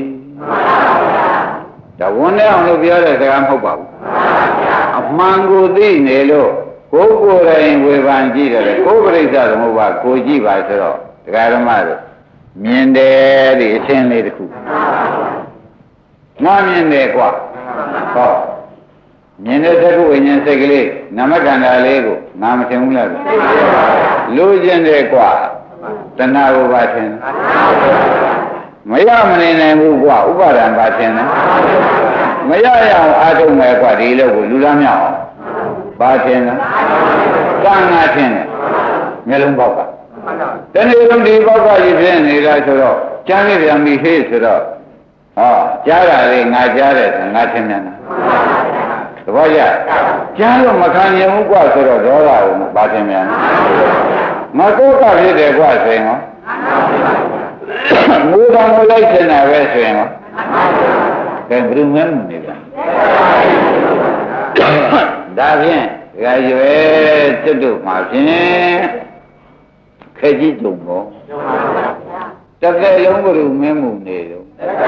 ဒါဝန်နဲ့အောင်လို့ပြောတဲ့စကားမဟုတ်ပါဘူးအမှန်ကိုသိနေလို့ကိုယ်ကိုယ်တိုင်ဝေဖန်ကြည့်တယ်ကိုယ်ပြိဿသမုပ္ပါကိုကြည့်ပါဆိုတော့တရားဓမ္မတို့မြင်တယ်ဒီအချင်းလေးတစ်ခုငါမြင်တယ်ကွာဟောမြင်တဲ့သက္ကဝိညာဉ်စိတ်ကလေးနာမခန္ဓာလေးကိုငါမထင်ဘူးလားလိုချင်တယ်ကွာတဏှာကိုပါထင်မရမနေနိုင်ဘူးကွာဥပါဒံပါထင်တယ်မရရအောင်အားထုတ်မယ်ကွာဒီလိုကိုလူသားမြောက်အောင်ပါထင်တယ်ကံငါထင်တယ်မျက်လုံးပေါက်ကတနေ့လုံးဒီပေါက်ကကြီးဖြစ်နေတာဆိုတော့ကျမ်းလေးပြန်ပြီးဟေးဆိုတော့ဟောကြားတာလေးငါကြားတယ်ဆိုငါထင်တယ်သဘောကျကြားလို့မခံရင်ဘူးကွာဆိုတော့ဒေါသကိုပါထင်မြန်မကောကဖြစ်တယ်ကွာဆိုရင်ရောငိုတော်ငိုလိုက်နေတာပဲဆိုရင်ရောကဲဘယ်လိုမှမနေဘူးဒါဖြင့်ဒကာရွယ်ကျွတ်တို့မှာဖြင့်ခက်ကြီးကြုံပေါ့တကယ်လုံးဘယ်လိုမင်းမှုနေတော့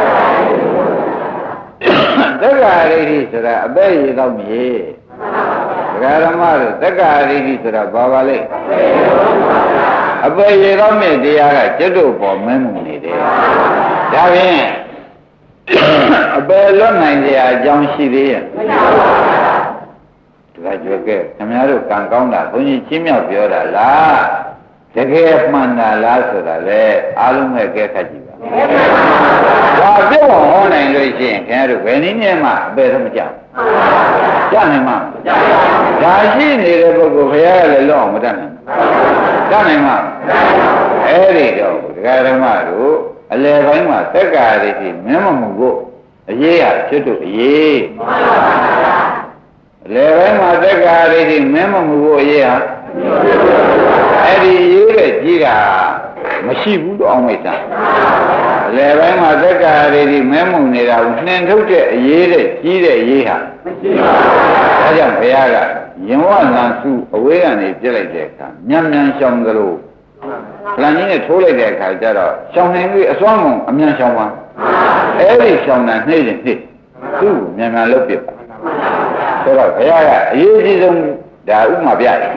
သက္ကာရိတိဆိုတာအပဲ့ရေတော့မြေဒကာရမတို့သက္ကာရိတိဆိုတာဘာပါလဲအပဲ့ရေတော့မြေတရားကကျွတ်တို့ပေါ်မင်းမှုနေတယ်ဒါဖြင့်အပဲ့လွတ်နိုင်ကြအကြောင်းရှိသေးရဲ့ဒဒါကြွယ်ကဲခင်ဗျားတို့ကံကောင်းတာဘုန်းကြီးချင်းမြောက်ပြောတာလားတကယ်မှန်တာလားဆိုတာလေအားလုံးပဲကဲခတ်ကြည့်ပါဒါပြောဟောနိုင်လို့ရှိရင်ခင်ဗျားတို့ဘယ်နည်းနဲ့မှအပေတော့မကြောက်ကြားနိုင်မှာဒါရှိနေတဲ့ပုဂ္ဂိုလ်ဘုရားကလည်းလောအောင်မတတ်နိုင်ကြားနိုင်မှာအဲ့ဒီတော့ဒကာဓမ္မတို့အလယ်ပိုင်းမှာသက်္ကာရည်ကြီးမင်းမမှုဖို့အရေးရဖြစ်တို့အရေးအလယ်ပိုင်းမှာသက်္ကာရည်ကြီးမင်းမမှုဖို့အရေးဟာအဲ့ဒီရေးတဲ့ကြီးတာမရှိဘူးတော့အောင်မိတ်ဆန်းအလယ်ပိုင်းမှာသက်္ကာရည်ကြီးမင်းမှုနေတာကိုနှင်ထုတ်တဲ့အရေးတဲ့ကြီးတဲ့ရေးဟာမရှိပါဘူးဒါကြောင့်ဘုရားကရင်ဝလန်စုအဝေးကနေပြစ်လိုက်တဲ့အခါမြန်မြန်ရှောင်သလိုလမ်းကြီးနဲ့ထိုးလိုက်တဲ့အခါကျတော့ရှောင်နေပြီးအစွမ်းကုန်အမြန်ရှောင်ပါအဲ့ဒီရှောင်တာနှိမ့်ရင်နှိမ့်သူ့မြန်မြန်လုပ်ပြပါဆိုတော့ဘုရားကအရေးကြီးဆုံးဒါဥမာပြတယ်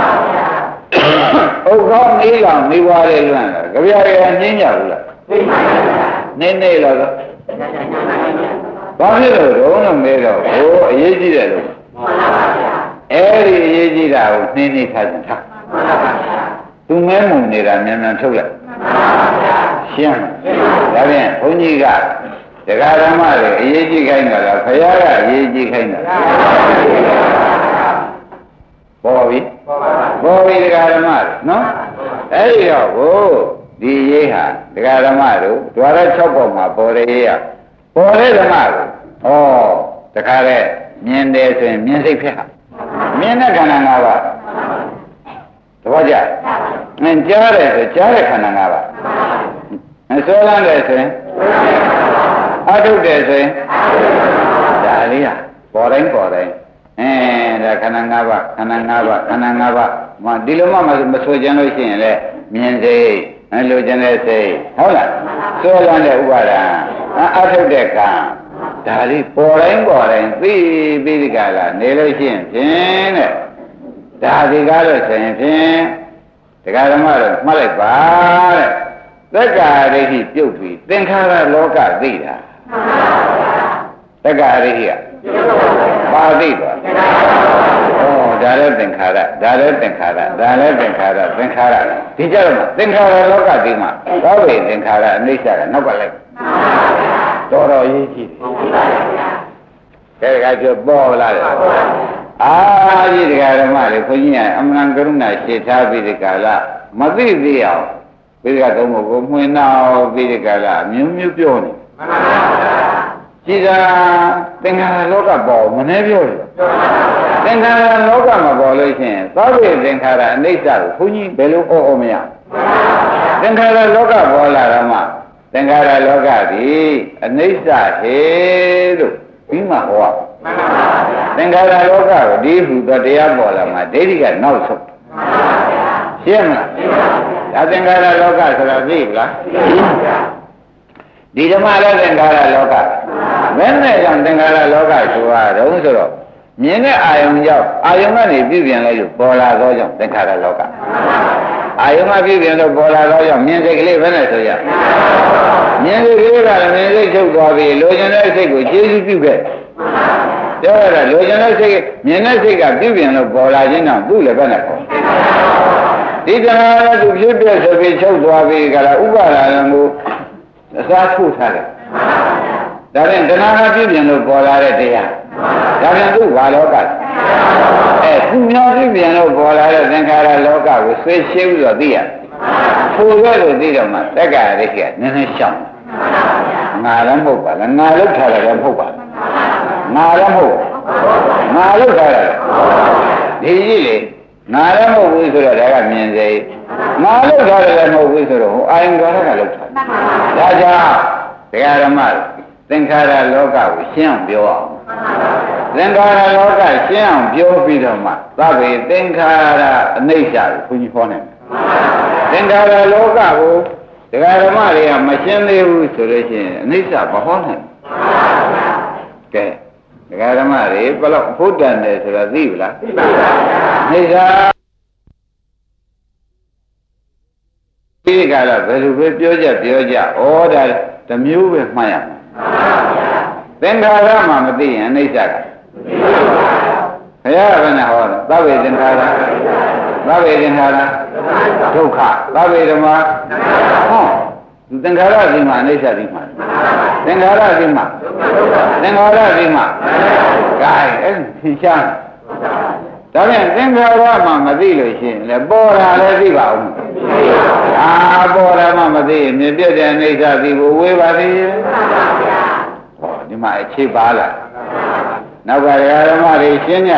ဥက္ကောမေးလောင်မေးွားတဲ့လွမ်းလားကြပြရရငင်းကြဘူးလားနေနေလို့ဘာဖြစ်လို့တော့လို့မေးတော့ဟိုအရေးကြီးတယ်လို့အဲ့ဒီအရေးကြီးတာကိုနှင်းနေထားကြတာသူမဲမုံနေတာမြန်မြန်ထုတ်လိုက်ရှင်းဒါဖြင့်ဘုန်းကြီးကဒကာဓမ္မတွေအရေးကြီးခိုင်းတာလားဘုရားကအရေးကြီးခိုင်းတာလားပေါ်ပြီပေါ်ပြီဒကာဓမ္မတွေနော်အဲ့ဒီတော့ဟိုဒီရေးဟာဒကာဓမ္မတို့ဒွါရ၆ပေါ်မှာပေါ်တဲ့ရေးကပေါ်တဲ့ဓမ္မကိုဩတခါတဲ့မြင်တယ်ဆိုရင်မြင်စိတ်ဖြစ်ဟာမြင်တဲ့ခန္ဓာ၅ပါးသဘောကျမင်းကြားတယ်ဆိုကြားတဲ့ခန္ဓာ၅ပါးမဆိုးလန်းတယ်ဆိုရင်အထုတ်တယ်ဆိုရင်ဒါလေးဟာပေါ်တိုင်းပေါ်တိုင်းအဲဒါခန္ဓာ၅ပါးခန္ဓာ၅ပါးခန္ဓာ၅ပါးမဒီလိုမှမဆိုးကြလို့ရှိရင်လေမြင်စိတ်အဲလိုချင်တဲ့စိတ်ဟုတ်လားဆိုးလန်းတဲ့ဥပါဒံအထုတ်တဲ့ကံဒါလေးပေါ်တိုင်းပေါ်တိုင်းသိပြီးဒီကလာနေလို့ရှိရင်ဖြင့်တဲ့ဒါဒီကားလို့ဆိုရင်ဖြင့်တရားဓမ္မတော့မှတ်လိုက်ပါတဲ့သက္ကာရိဋ္ဌိပြုတ်ပြီးသင်္ခါရလောကသိတာသက္ကာရိဋ္ဌိကပါသိသွားဩဒါလည်းသင်္ခါရဒါလည်းသင်္ခါရဒါလည်းသင်္ခါရသင်္ခါရဒီကြတော့သင်္ခါရလောကသိမှသောဝေသင်္ခါရအနိစ္စကနောက်ကလိုက်တော်တော်ရေးကြည့်တယ်ကဲကဲပေါ်လာတယ်အာကြီးတရားဓမ္မတွေခွန်ကြီးကအမှန်ကရုဏာရှေ့ထားပြီးဒီကလာမသိသေးအောင်ပြီးဒီကတော့ကိုမှွင်နောက်ပြီးဒီကလာမျိုးမျိုးပြောနေမှန်ပါဗျာကြည်သာသင်္ခါရလောကပေါ်မနှဲပြောတယ်သင်္ခါရလောကမှာပေါ်လို့ရှိရင်သောဝေသင်္ခါရအနိစ္စကိုခွန်ကြီးဘယ်လိုအော်အော်မရသင်္ခါရလောကပေါ်လာတော့မှသင်္ခါရလောကသည်အနိစ္စဟေလို့ပြီးမှဟောမှန်ပါဗျာသင်္ခါရလောကကိုဒီဟုသောတရားပေါ်လာမှာဒိဋ္ဌိကနောက်ဆုံးမှန်ပါဗျာရှင်းမလားရှင်းပါဗျာဒါသင်္ခါရလောကဆိုတာသိပြီလားသိပါဗျာဒီဓမ္မလည်းသင်္ခါရလောကမင်းနဲ့ကြောင့်သင်္ခါရလောကဆိုတာတော့ဆိုတော့မြင်တဲ့အာယုံကြောင့်အာယုံကနေပြုပြင်လိုက်လို့ပေါ်လာသောကြောင့်သင်္ခါရလောကအာယုံကပြုပြင်လို့ပေါ်လာသောကြောင့်မြင်စိတ်ကလေးဘယ်နဲ့ဆိုရမြင်စိတ်ကလေးကလည်းမြင်စိတ်ချုပ်သွားပြီလိုချင်တဲ့စိတ်ကိုကျေစုပြုခဲ့ပြောရတာလိုချင်တဲ့စိတ်မြင်တဲ့စိတ်ကပြုပြင်လို့ပေါ်လာခြင်းတော့သူ့လည်းဘယ်နဲ့ပေါ်ဒီကံကသူဖြစ်ပြဆိုပြီးချုပ်သွားပြီကလားဥပါဒာရံကိုအစားထုတ်ထားတယ်ဒါရင်တဏှာကပြုပြင်လို့ပေါ်လာတဲ့တရားဒါပြန်သူ့ဘာလောကအဲသူများပြုပြင်လို့ပေါ်လာတဲ့သင်္ခါရလောကကိုဆွေးရှင်းပြီးတော့သိရတယ်ထို့ကဲ့သို့သိတော့မှတက္ကရာရိကနည်းနည်းရှောင်ငါလည်းမဟုတ်ပါလားငါလောက်ထားတယ်လည်းမဟုတ်ပါဘူးငါလည်းမဟုတ်ငါလောက်ထားတယ်ဒီကြီးလေငါလည်းမဟုတ်ဘူးဆိုတော့ဒါကမြင်စေငါလောက်ထားတယ်လည်းမဟုတ်ဘူးဆိုတော့ဟိုအာယုံတော်ကလောက်ထားဒါကြောင့်တရားဓမ္မသင်္ခါရလောကကိုရှင်းအောင်ပြောအောင်သင်္ခါရလောကရှင်းအောင်ပြောပြီးတော့မှသဗ္ဗေသင်္ခါရအနိစ္စကိုဘုန်းကြီးဟောနေတယ်သင်္ခါရလောကကိုတရားဓမ္မတွေကမရှင်းသေးဘူးဆိုလို့ရှိရင်အနိစ္စမဟောနိုင်ဘူးကဲတရားဓမ္မတွေဘယ်လောက်ဖို့တန်တယ်ဆိုတာသိပြီလားသိပါပါအနိစ္စဒီကလာဘယ်လိုပဲပြောကြပြောကြဩဒါတမျိုးပဲမှတ်ရမှာသင်္ခါရမှမသိရင်အနိစ္စကခရားကလည်းဟောသဗ္ဗေသင်္ခါရသဗ္ဗေသင်္ခါရဒုက္ခသဗ္ဗေဓမ္မဟောသင်္ခါရဒီမှာအိဋ္ဌာဒီမှာသင်္ခါရဒီမှာသင်္ခါရဒီမှာဂိုင်းအဲ့ဒီရှားဒါပြန်သင်္ခါရမှမသိလို့ရှိရင်လည်းပေါ်တာလည်းသိပါဦးအာပေါ်တာမှမသိရင်မြင်ပြတဲ့အိဋ္ဌာဒီကိုဝေးပါသေးရဲ့ဟောဒီမှာအခြေပါလားနောက်ကဓမ္မတွေရှင်းကြ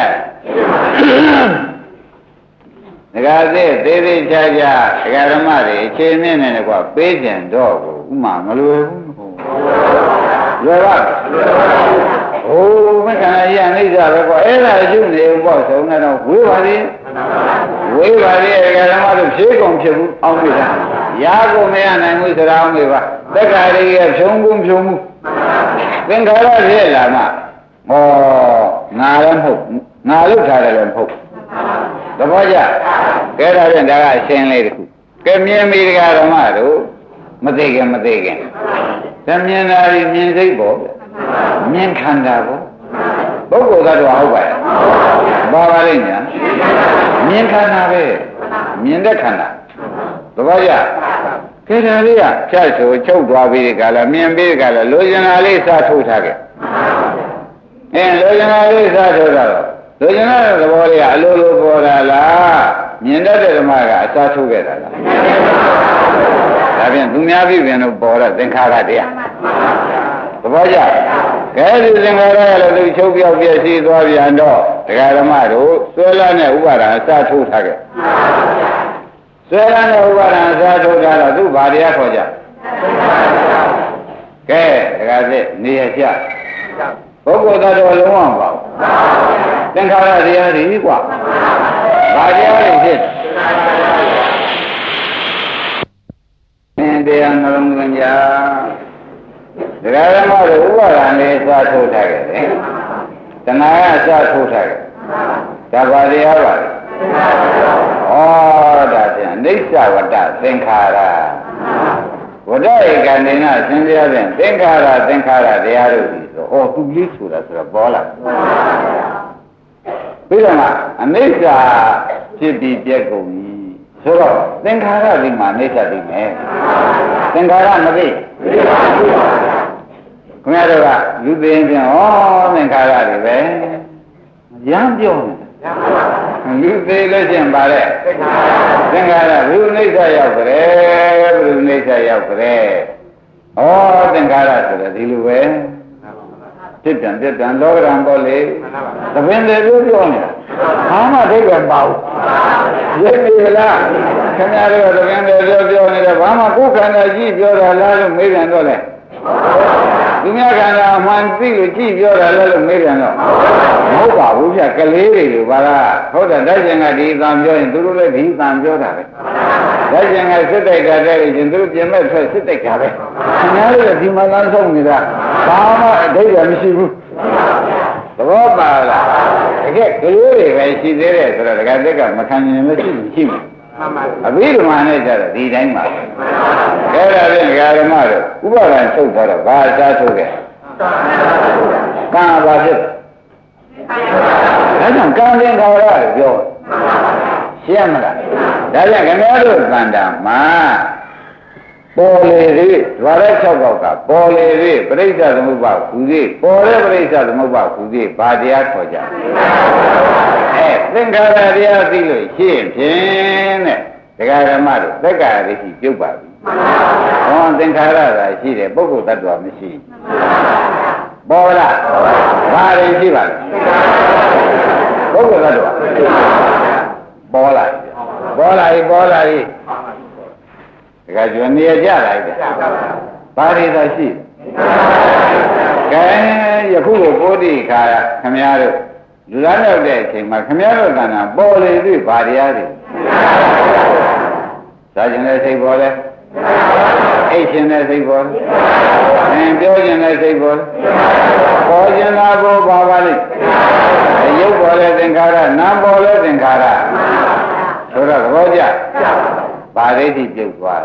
ဒကာသေးသေးသေးချာချာဒကာဓမ္မတွေအခြေအနေနဲ့ကွာပေးကြံတော့ကိုဥမာမလွယ်ဘူးလွယ်ပါဟိုမခန္ဓာရအိဋ္ဌာပဲကွာအဲ့ဒါအကျုံနေပေါ့ဆုံးတော့ဝေးပါသေးဝေးပါသေးဒကာဓမ္မတို့ဖြေးကုန်ဖြစ်ဘူးအောင်းမိတာရာကိုမရနိုင်ဘူးစရာအောင်မေပါတက္ကရာကြီးဖြုံကုန်ဖြုံမှုသင်္ခါရဖြစ်လာမှဩငါလည်းမဟုတ်ငါလောက်ထားတယ်လည်းမဟုတ်သဘောကျကဲဒါဖြင့်ဒါကအရှင်းလေးတစ်ခုကဲမြင်ပြီဒကာဓမ္မတို့မသိခင်မသိခင်သမြင်တာဒီမြင်စိတ်ပေါ့မြင်ခန္ဓာပေါ့ပုဂ္ဂိုလ်ကတော့ဟုတ်ပါရဲ့ဘာပါလိမ့်ညာမြင်ခန္ဓာပဲမြင်တဲ့ခန္ဓာသဘောကျကဲဒါလေးကဖြတ်ဆိုချုပ်သွားပြီဒီကလာမြင်ပြီဒီကလာလိုချင်တာလေးစထုတ်ထားခဲ့အဲလိုချင်တာလေးစထုတ်တာတော့လိုချင်တဲ့သဘောလေးကအလိုလိုပေါ်လာလားမြင်တတ်တဲ့ဓမ္မကအစားထုတ်ခဲ့တာလားဒါဖြင့်သူများပြီပြင်လို့ပေါ်တဲ့သင်္ခါရတရားသဘောကျကဲဒီသင်္ခါရကလည်းသူချုပ်ပြောက်ပြည့်စည်သွားပြန်တော့ဒကာဓမ္မတို့ဆွဲလာတဲ့ဥပါဒာအစားထုတ်ထားခဲ့ဆွဲလာတဲ့ဥပါဒာအစားထုတ်ထားတော့သူဘာတရားခေါ်ကြကဲဒကာစစ်နေရကြပုဂ္ဂိုလ်တော်လုံးဝမပါဘူးသင်္ခါရတရားတွေကွာဘာတရားတွေဖြစ်သင်တရားနှလုံးသွင်းကြဒကာဓမ္မတို့ဥပါဒံလေးစထုတ်ထားခဲ့တယ်တဏှာကစထုတ်ထားခဲ့ဒါဘာတရားပါလဲဩဒါပြန်အိဋ္ဌဝတ္တသင်္ခါရဝတ္တဧကန္တေနသင်္ခါရဖြင့်သင်္ခါရသင်္ခါရတရားတို့ဒီဆိုဩသူလေးဆိုတာဆိုတော့ပေါ်လာပြီးတော့မှအနိစ္စဖြစ်ပြီးပြက်ကုန်ပြီဆိုတော့သင်္ခါရဒီမှာအနိစ္စသိမယ်သင်္ခါရမသိခင်ဗျားတို့ကလူသိရင်ပြန်ဩသင်္ခါရတွေပဲရမ်းပြောနေလူသိလို့ချင်းပါတဲ့သင်္ခါရဘုရုနိစ္စရောက်ကြတယ်ဘုရုနိစ္စရောက်ကြတယ်ဩသင်္ခါရဆိုတဲ့ဒီလိုပဲဖြစ်ပြန်ပြပြန်လောကရံပေါ်လေသဘင်တွေပြောပြောနေတာဘာမှဒိဋ္ဌိမပါဘူးရိပ်ပြီလားခင်ဗျားတို့သဘင်တွေပြောပြောနေတယ်ဘာမှကိုယ်ခန္ဓာကြည့်ပြောတာလားလို့မေးပြန်တော့လေသူများခန္ဓာအမှန်သိလို့ကြည့်ပြောတာလားလို့မေးပြန်တော့မဟုတ်ပါဘူးဗျကလေးတွေလိုပါလားဟုတ်တယ်တိုက်ရှင်ကဒီအတန်ပြောရင်သူတို့လည်းဒီအတန်ပြောတာပဲတိုက်ရှင်ကစစ်တိုက်တာတဲ့ရင်သူတို့ပြင်မဲ့ထွက်စစ်တိုက်တာပဲခင်ဗျားတို့ဒီမှာလမ်းဆုံးနေတာဘာမှအဓိပ္ပာယ်မရှိဘူးသဘောပါလားတကယ်ကလေးတွေပဲရှိသေးတယ်ဆိုတော့ဒကာတက်ကမခံရင်လည်းရှိရှိမယ်အဘိဓမ္မာနဲ့ကြတော့ဒီတိုင်းပါပဲအဲ့ဒါဖြင့်ဒကာဓမ္မတို့ဥပါဒံထုတ်တော့ဘာအစားထုတ်ခဲ့ကံဘာဖြစ်ဒါကြောင့်ကံသင်္ခါရလို့ပြောရှင်းမလားဒါကြောင့်ခင်ဗျားတို့သံတံမှာပေါ်လေသေးဓဝရ၆ပေါက်ကပေါ်လေသေးပရိစ္ဆသမုပ္ပါခုသေးပေါ်တဲ့ပရိစ္ဆသမုပ္ပါခုသေးဘာတရားခေါ်ကြအဲသင်္ခါရတရားသိလို့ရှင်းဖြင့်တဲ့ဒကာဓမ္မတို့သက္ကာရိရှိပြုတ်ပါပြီဟောသင်္ခါရသာရှိတယ်ပုဂ္ဂိုလ်တ attva မရှိပေါ်လားဘာတွေရှိပါလဲပုဂ္ဂိုလ်တ attva ပေါ်လာပေါ်လာပြီပေါ်လာပြီဒကာကျွန်းနေရကြလိုက်တယ်ဘာတွေသာရှိကဲယခုကိုပိုတိခါခမည်းတော်လူသားရောက်တဲ့အချိန်မှာခမည်းတော်ကဏ္ဍပေါ်လေပြီဘာတရားတွေသာကျင်တဲ့စိတ်ပေါ်လဲအိတ်ရှင်တဲ့စိတ်ပေါ်လဲအင်းပြောကျင်တဲ့စိတ်ပေါ်လဲပေါ်ကျင်တာပေါ်ပါပါလိမ့်ရုပ်ပေါ်လဲသင်္ခါရနာမ်ပေါ်လဲသင်္ခါရဆိုတော့သဘောကျပါရိဋ္ဌိပြုတ်သွား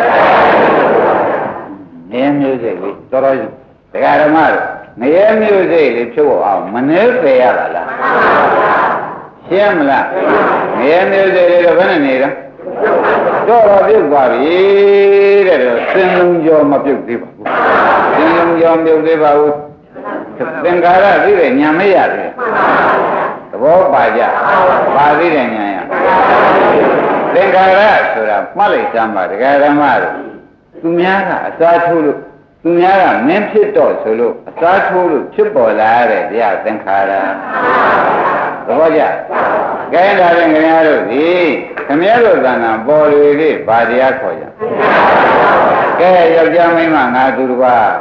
တယ်နည်းမျိုးစိတ်လေးတော်တော်ဒကာဓမ္မတို့နည်းမျိုးစိတ်လေးဖြုတ်အောင်မနှဲပယ်ရပါလားရှင်းမလားငရဲမျိုးတွေတော့ဘယ်နဲ့နေတော့တော့တော့ပြုတ်သွားပြီတဲ့တော့စင်လုံးကျော်မပြုတ်သေးပါဘူးစင်လုံးကျော်ပြုတ်သေးပါဘူးသင်္ခါရသိတဲ့ညာမရသေးသဘောပါကြပါသေးတဲ့ညာရသင်္ခါရဆိုတာမှတ်လိုက်စမ်းပါဒကာဓမ္မတို့သူများကအစားထိုးလို့သူများကမင်းဖြစ်တော့ဆိုလို့အစားထိုးလို့ဖြစ်ပေါ်လာတဲ့တရားသင်္ခါရသဘောကျကဲဒါဖြင့်ခင်ဗျားတို့ဒီခင်ဗျားတို့သဏ္ဍာန်ပေါ်လေလေဘာတရားခေါ်ကြကဲယောက်ျားမိန်းမငါသူတစ်ပါး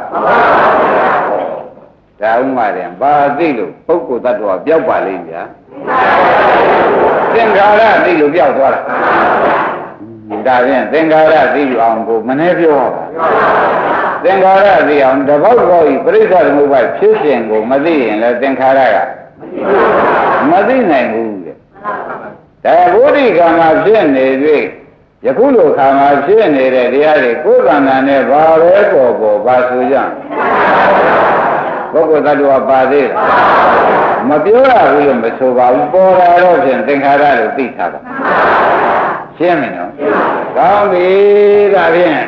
ဒါဥမာတယ်ဘာသိလို့ပုဂ္ဂိုလ်တ attva ပျောက်ပါလိမ့်ဗျာသင်္ခါရသိလို့ပျောက်သွားတာဒါဖြင့်သင်္ခါရသိအောင်ကိုမနှဲပြောပါသင်္ခါရသိအောင်တပုတ်ဘောဤပရိစ္ဆေသမုပ္ပါဖြစ်စဉ်ကိုမသိရင်လည်းသင်္ခါရကမသိနိုင်ဘူးတဲ့ဒါဘုဒ္ဓခါမှာဖြစ်နေတွေ့ယခုလိုခါမှာဖြစ်နေတဲ့တရားတွေကိုယ်ကံနာနဲ့ဘာပဲပေါ်ပေါ်ပါဆိုကြပုဂ္ဂိုလ်တ attva ပါသေးလားမပြောရဘူးလို့မဆိုပါဘူးပေါ်လာတော့ဖြင့်သင်္ခါရလို့သိထားပါရှင်းမယ်နော်ကောင်းပြီဒါဖြင့်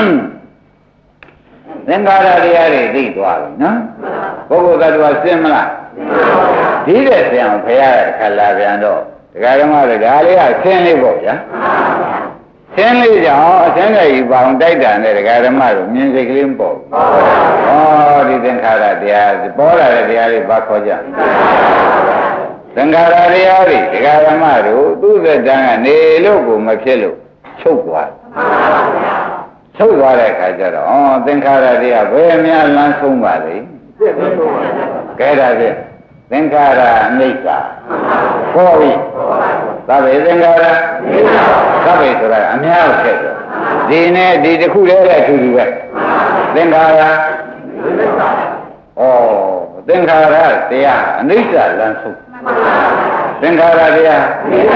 သင်္ခါရတရားတွေသိသွားပြီနော်ပုဂ္ဂိုလ်တ attva ရှင်းမလားဒီတဲ့ဆရာဘုရားခလာပြန်တော့ဒကာဓမ္မတွေဒါလေးကရှင်းလေးပေါ့ဗျာရှင်းလေးကြောင့်အသင်္ခါကြီးပေါင်တိုက်တာနဲ့ဒကာဓမ္မတို့မြင်စိတ်ကလေးမပေါ့ဩဒီသင်္ခါရတရားပေါ်လာတဲ့တရားလေးဘာခေါ်ကြသင်္ခါရတရားတွေဒကာဓမ္မတို့သူ့စက်တန်းကနေလို့ကိုမဖြစ်လို့ချုပ်သွားချုပ်သွားတဲ့အခါကျတော့ဩသင်္ခါရတရားဘယ်များလမ်းဆုံးပါလိမ့်ကဲဒါဖြင့်သင်္ခါရအနိစ္စဟောပြီသဗ္ဗေသင်္ခါရသဗ္ဗေဆိုတာအများကိုထည့်တယ်ဒီနဲ့ဒီတစ်ခုတည်းတဲ့အတူတူပဲသင်္ခါရဩသင်္ခါရတရားအနိစ္စလမ်းဆုံးသင်္ခါရတရား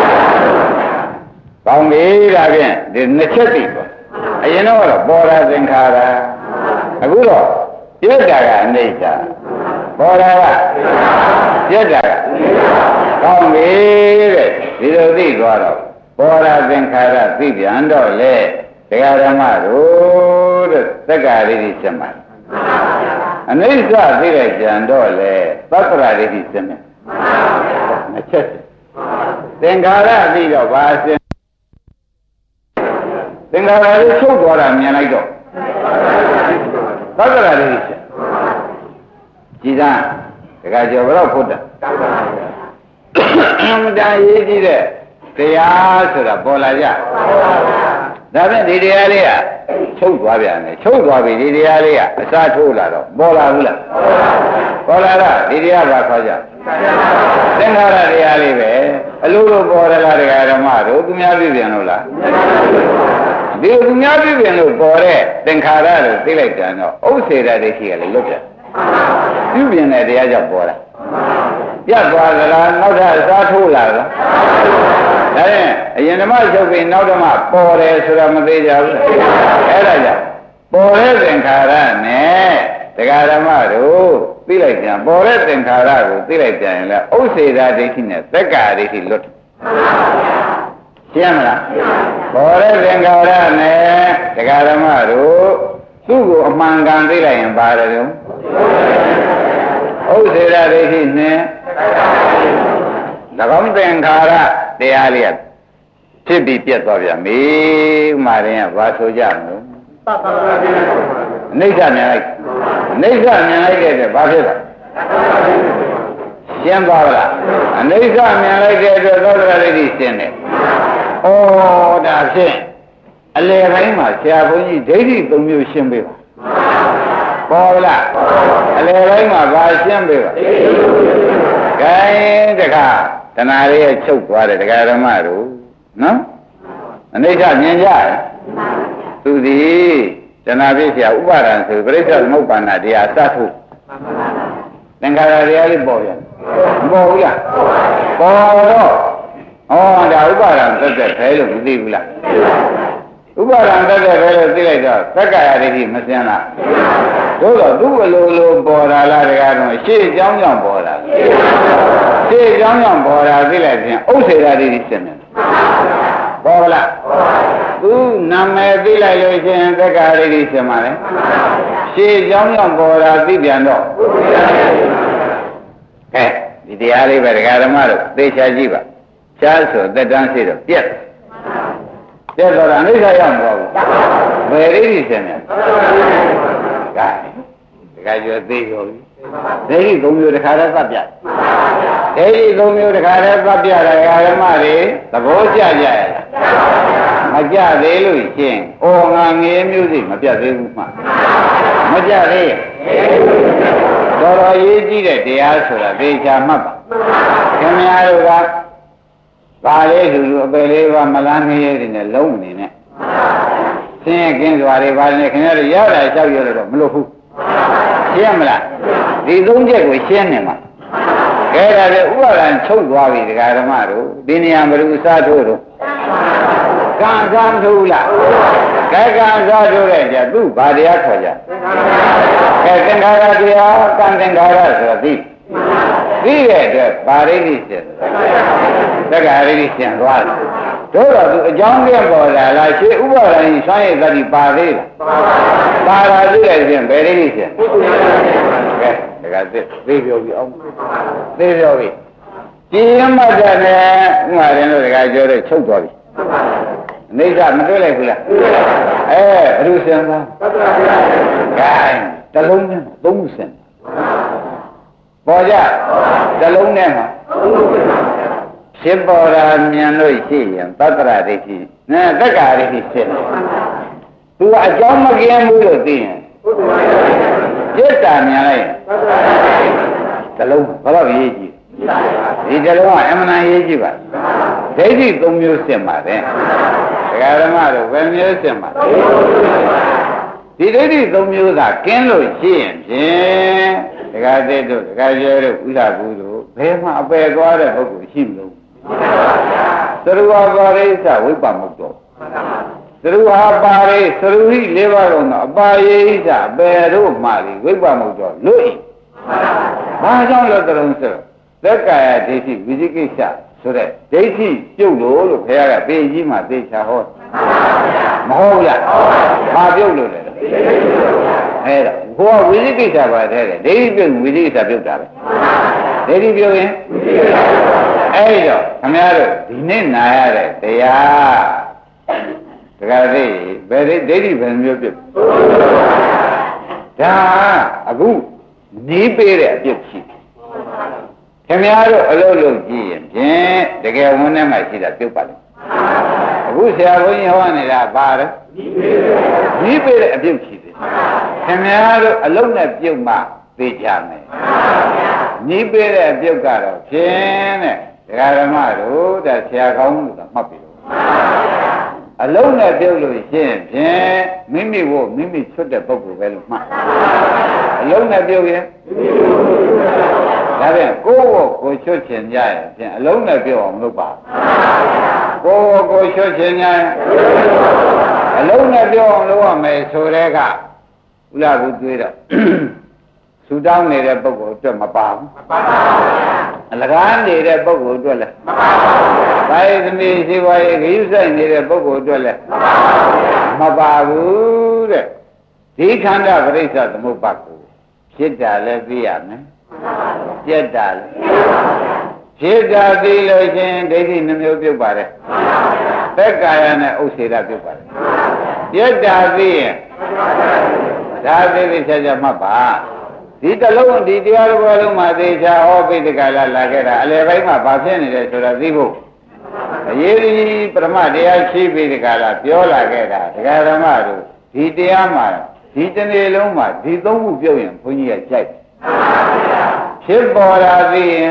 ကောင်းပြီဒါဖြင့်ဒီနှစ်ချက်သိပေါ့အရင်တော့ပေါ်တာသင်္ခါရအခုတော့ပြည့်တာကအနိစ္စပေါ်တာကပြည့်တာကကောင်းပြီတဲ့ဒီလိုသိသွားတော့ပေါ်တာသင်္ခါရသိပြန်တော့လေတရားဓမ္မတို့တဲ့သက္ကာရိတိစမအနိစ္စသိလိုက်ကြံတော့လေသတ္တရာရိတိစမအချက်သင်္ခါရသိတော့ဘာစင်သင်္ခါရလေးချုပ်သွားတာမြင်လိုက်တော့သတ္တရာရိတိစကြည်သာဒကာကျော်ဘယ်တော့ဖုတ်တာအမှန်တရားရေးကြည့်တဲ့တရားဆိုတာပေါ်လာကြဒါဖြင့်ဒီတရားလေးကချုပ်သွားပြန်တယ်ချုပ်သွားပြီဒီတရားလေးကအစားထိုးလာတော့ပေါ်လာဘူးလားပေါ်လာတော့ဒီတရားဘာခေါ်ကြသင်္ခါရတရားလေးပဲအလိုလိုပေါ်လာတဲ့ဓမ္မတို့သူများပြပြန်လို့လားဒီသူများပြပြန်လို့ပေါ်တဲ့သင်္ခါရလို့သိလိုက်ကြတော့ဥစ္စေတဒိဋ္ဌိကလည်းလွတ်ပြန်ပြုပြင်တဲ့တရားကြောင့်ပေါ်လာပြတ်သွားသလားနောက်ထပ်အစားထိုးလာလားဒါရင်အရင်ဓမ္မချုပ်ပြီးနောက်ဓမ္မပေါ်တယ်ဆိုတာမသေးကြဘူးအဲ့ဒါကြောင့်ပေါ်တဲ့သင်္ခါရနဲ့တရားဓမ္မတို့သိလိုက်ကြပေါ်တဲ့သင်္ခါရကိုသိလိုက်ကြရင်လည်းဥစ္စေတဒိဋ္ဌိနဲ့သက္ကာဒိဋ္ဌိလွတ်တယ်ရှင်းမလားပေါ်တဲ့သင်္ခါရနဲ့တရားဓမ္မတို့သူ့ကိုအမှန်ကန်သိလိုက်ရင်ပါတယ်လို့ဥစ္စေတဒိဋ္ဌိနဲ့၎င်းသင်္ခါရတရားလေးဖြစ်ပြီးပြတ်သွားပြန်ပြီဥမာရင်ကဘာဆိုကြမလို့အနိစ္စမြင်လိုက်အနိစ္စမြင်လိုက်တဲ့ဘာဖြစ်လဲရှင်းသွားလားအနိစ္စမြင်လိုက်တဲ့အတွက်သောတရဒိဋ္ဌိရှင်းတယ်ဩဒါဖြင့်အလယ်ပိုင်းမှာဆရာဘုန်းကြီးဒိဋ္ဌိသုံးမျိုးရှင်းပေးပါပေါ်လားအလယ်ပိုင်းမှာဘာရှင်းပေးပါဂိုင်းတခါတဏှာလေးရဲ့ချုပ်သွားတယ်တရားဓမ္မတို့နော်အနိစ္စမြင်ကြတယ်သူသည်တဏှာပြည့်စရာဥပါဒံဆိုပရိစ္ဆေသမုပ္ပါဒတရားအစထုတ်သင်္ခါရတရားလေးပေါ်ပြန်မပေါ်ဘူးလားပေါ်တော့ဩဒါဥပါဒံသက်သက်ဖဲလို့မသိဘူးလားဥပါဒံတက်တဲ့ပဲလို့သိလိုက်တော့သက္ကာယဒိဋ္ဌိမစင်လားတို့တော့သူ့အလိုလိုပေါ်လာလားတကားတော့ရှေ့အကြောင်းကြောင့်ပေါ်လာရှေ့အကြောင်းကြောင့်ပေါ်လာသိလိုက်ပြန်ဥစ္စေရာဒိဋ္ဌိစင်တယ်ပေါ်လားသူနာမည်သိလိုက်လို့ရှိရင်သက္ကာယဒိဋ္ဌိစင်ပါလေရှေ့အကြောင်းကြောင့်ပေါ်လာသိပြန်တော့ကဲဒီတရားလေးပဲဒကာဓမ္မတို့သိချာကြည့်ပါရှားဆိုသက်တမ်းရှိတော့ပြက်ပြက်တော့အနိစ္စရောက်မသွားဘူးဘယ်ဒိဋ္ဌိစင်လဲကဲဒကာကျော်သိရောပြီဒိဋ္ဌိသုံးမျိုးတခါတည်းသတ်ပြဒိဋ္ဌိသုံးမျိုးတခါတည်းသတ်ပြတယ်ဒကာဓမ္မတွေသဘောကျကြရလားမကြသေးလို့ရှင်ဩငါငယ်မျိုးစိမပြတ်သေးဘူးမှမကြသေးတော်တော်ရေးကြည့်တဲ့တရားဆိုတာသေချာမှတ်ပါခင်ဗျားတို့ကပါလေးလူလူအပယ်လေးပါမလားနေရည်နဲ့လုံးနေနဲ့ဆင်းရဲကင်းစွာတွေပါနေခင်ဗျားတို့ရတာလျှောက်ရတော့မလို့ဘူးရှင်းမလားဒီသုံးချက်ကိုရှင်းနေမှာကဲဒါလေဥပါဒံချုပ်သွားပြီဒကာဓမ္မတို့ဒီနေရာဘယ်လိုအစားထိုးတော့ကံကံထိုးလားကဲကံစားထိုးတဲ့ကြသူ့ဘာတရားခေါ်ကြကဲသင်္ခါရတရားကံသင်္ခါရဆိုတာသိသိတဲ့အတွက်ပါရိဋိရှင်သက္ကာရိဋိရှင်သွားတယ်တို့တော့သူအကြောင်းပြပေါ်လာလားရှေးဥပါဒံကြီးဆိုင်ရသတိပါသေးလားပါလာသေးတယ်ဖြင့်ဘယ်ရိဋိရှင်ကဲဒါကသိသိပြောပြီးအောင်သိပြောပြီးကြည်ရမတ်တဲ့နဲ့ဥမာရင်တို့တကပြောတဲ့ချုပ်သွားပြီအိဋ္ဌမတွေ့လိုက်ဘူးလားအဲဘုရုရှင်သားကဲတလုံးနဲ့သုံးစင်ပေါ်ကြတလုံးနဲ့မှာဖြစ်ပေါ်တာမြင်လို့ရှိရင်သတ္တရဒိဋ္ဌိနဲ့သက္ကာဒိဋ္ဌိဖြစ်တယ်သူကအကြောင်းမကင်းဘူးလို့သိရင်จิตတာမြင်လိုက်တလုံးဘယ်တော့ရေးကြည့်ဒီတလုံးကအမှန်တန်ရေးကြည့်ပါဒိဋ္ဌိသုံးမျိုးစင်ပါတယ်ဒကာဓမ္မတို့ဘယ်မျိုးစင်ပါဒီဒိဋ္ဌိသုံးမျိုးသာကင်းလို့ရှိရင်ဖြင့်ဒကာသေးတို့ဒကာကျော်တို့ဥဒ္ဒကူတို့ဘယ်မှာအပယ်သွားတဲ့ပုဂ္ဂိုလ်ရှိမလို့သရဝပါရိသဝိပ္ပမုတ်တော်သရဝပါရိသရဝိလေးပါးလုံးတော့အပါယေဟိသအပယ်တို့မှလေဝိပ္ပမုတ်တော်လွတ်၏ဘာကြောင့်လဲတလုံးဆိုသက္ကာယဒိဋ္ဌိဝိသိကိစ္စဆိုတဲ့ဒိဋ္ဌိပြုတ်လို့လို့ဘုရားကပေကြီးမှသေချာဟောမဟုတ်လားဘာပြုတ်လို့လဲအဲ့ဒါဘုရားဝိသိကိစ္စပါတဲ့ဒိဋ္ဌိပြုတ်ဝိသိကိစ္စပြုတ်တာပဲဒိဋ္ဌိပြုတ်ရင်အဲ့တော့ခင်ဗျားတို့ဒီနေ့နာရတဲ့တရားတခါတည်းဘယ်ဒိဋ္ဌိဘယ်မျိုးပြုတ်ဒါအခုနီးပေးတဲ့အပြစ်ရှိခင်ဗျားတို့အလုပ်လုပ်ကြည့်ရင်ဖြင့်တကယ်ဝန်ထဲမှာရှိတာပြုတ်ပါလိမ့်အခုဆရာဘုန်းကြီးဟောနေတာပါလေနီးပေးတဲ့အပြစ်ရှိတယ်ခင်ဗျားတို့အလုပ်နဲ့ပြုတ်မှသိကြမယ်နီးပေးတဲ့အပြုတ်ကတော့ဖြင့်တဲ့ဒကာဓမ္မတို့ဒါဆရာကောင်းလို့တော့မှတ်ပြီလို့အလုံးနဲ့ပြုတ်လို့ရှင်းဖြင့်မိမိကိုမိမိချွတ်တဲ့ပုဂ္ဂိုလ်ပဲလို့မှတ်အလုံးနဲ့ပြုတ်ရင်ဒါပြန်ကိုယ့်ကိုကိုချွတ်ချင်ကြရင်ဖြင့်အလုံးနဲ့ပြုတ်အောင်လုပ်ပါကိုယ့်ကိုကိုချွတ်ချင်ကြရင်အလုံးနဲ့ပြုတ်အောင်လုပ်ရမယ်ဆိုတဲ့ကဥလာဘူးတွေးတော့ဆူတောင်းနေတဲ့ပုဂ္ဂိုလ်အတွက်မပါဘူးမပါပါဘူးအလကားနေတဲ့ပုဂ္ဂိုလ်အတွက်လည်းမပါပါဘူးဒါရေးသမီးရှိပါရဲ့ဂရုစိုက်နေတဲ့ပုဂ္ဂိုလ်အတွက်လည်းမပါဘူးတဲ့ဒီခန္ဓာပရိစ္ဆသမုပ္ပါကိုဖြစ်တာလည်းသိရမယ်ပြက်တာလည်းဖြစ်တာသိလို့ချင်းဒိဋ္ဌိနှမျိုးပြုတ်ပါတယ်သက္ကာယနဲ့ဥစ္စေရပြုတ်ပါတယ်ပြက်တာသိရင်ဒါသိသိချာချာမှတ်ပါဒီတလုံးဒီတရားတော်လုံးမှာသေချာဟောပိဋကလာလာခဲ့တာအလယ်ပိုင်းမှာဘာဖြစ်နေလဲဆိုတာသိဖို့အရေးကြီးပရမတရားရှိပိဋကလာပြောလာခဲ့တာဒကာဓမ္မတို့ဒီတရားမှာဒီတနေ့လုံးမှာဒီသုံးခုပြုတ်ရင်ဘုန်းကြီးကကြိုက်ဖြစ်ပေါ်လာသိရင်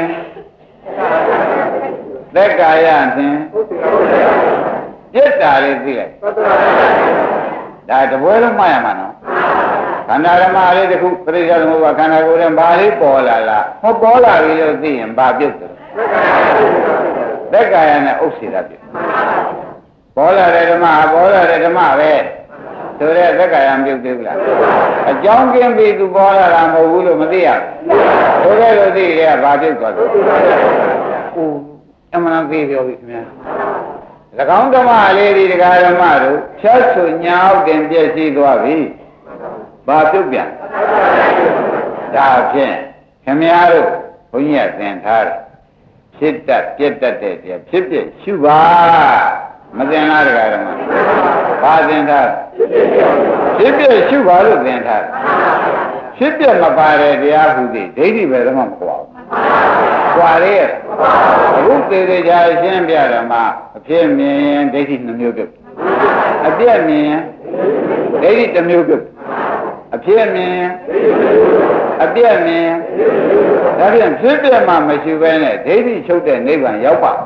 သက်ကာယဖြင့်ပြစ်တာလေးသိလိုက်ဒါတပွဲလုံးမှတ်ရမှာနော်ခန္ဓာဓမ္မလေးတစ်ခုပရိစ္ဆေသမုပ္ပါခန္ဓာကိုယ်နဲ့ဘာလေးပေါ်လာလားဟောပေါ်လာပြီလို့သိရင်ဘာပြုတ်တယ်သက်ကာယနဲ့ဥစ္စေတာပြုတ်ပေါ်လာတဲ့ဓမ္မပေါ်လာတဲ့ဓမ္မပဲဆိုတဲ့သက္ကာယပြုတ်သေးဘူးလားအကြောင်းကင်းပြီးသူပေါ်လာတာမဟုတ်ဘူးလို့မသိရဘူးဆိုတဲ့လိုသိရဘာပြုတ်သွားလဲအိုးအမှန်သေးပြောပြီခင်ဗျာ၎င်းဓမ္မလေးဒီတရားဓမ္မတို့ဖြတ်ဆိုညာအောင်တင်ပြည့်စည်သွားပြီဘာပြုတ်ပြန်ဒါဖြင့်ခင်ဗျားတို့ဘုန်းကြီးကသင်ထားတယ်ဖြစ်တတ်ပြတ်တတ်တဲ့တရားဖြစ်ဖြစ်ရှုပါမသင်လားတရားဓမ္မဘာသင်ထားဖြစ်ဖြစ်ရှုပါလို့သင်ထားဖြစ်ပြမပါတဲ့တရားဟုသည်ဒိဋ္ဌိပဲတော့မကွာဘူးကွာလေအခုသေသေးချာရှင်းပြတယ်မှာအဖြစ်မြင်ရင်ဒိဋ္ဌိနှမျိုးပြုတ်အပြည့်မြင်ရင်ဒိဋ္ဌိတစ်မျိုးပြုတ်အဖြစ်မြင်အပြည့်မြင်ဒါဖြင့်ဖြစ်ပြမှမရှိဘဲနဲ့ဒိဋ္ဌိချုပ်တဲ့နိဗ္ဗာန်ရောက်ပါဩ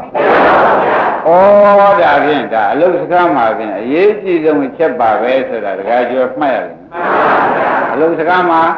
ဒါဖြင့်ဒါအလုစကားမှာဖြင့်အရေးကြီးဆုံးချက်ပါပဲဆိုတာတခါကျော်မှတ်ရတယ်အလုစကားမှာ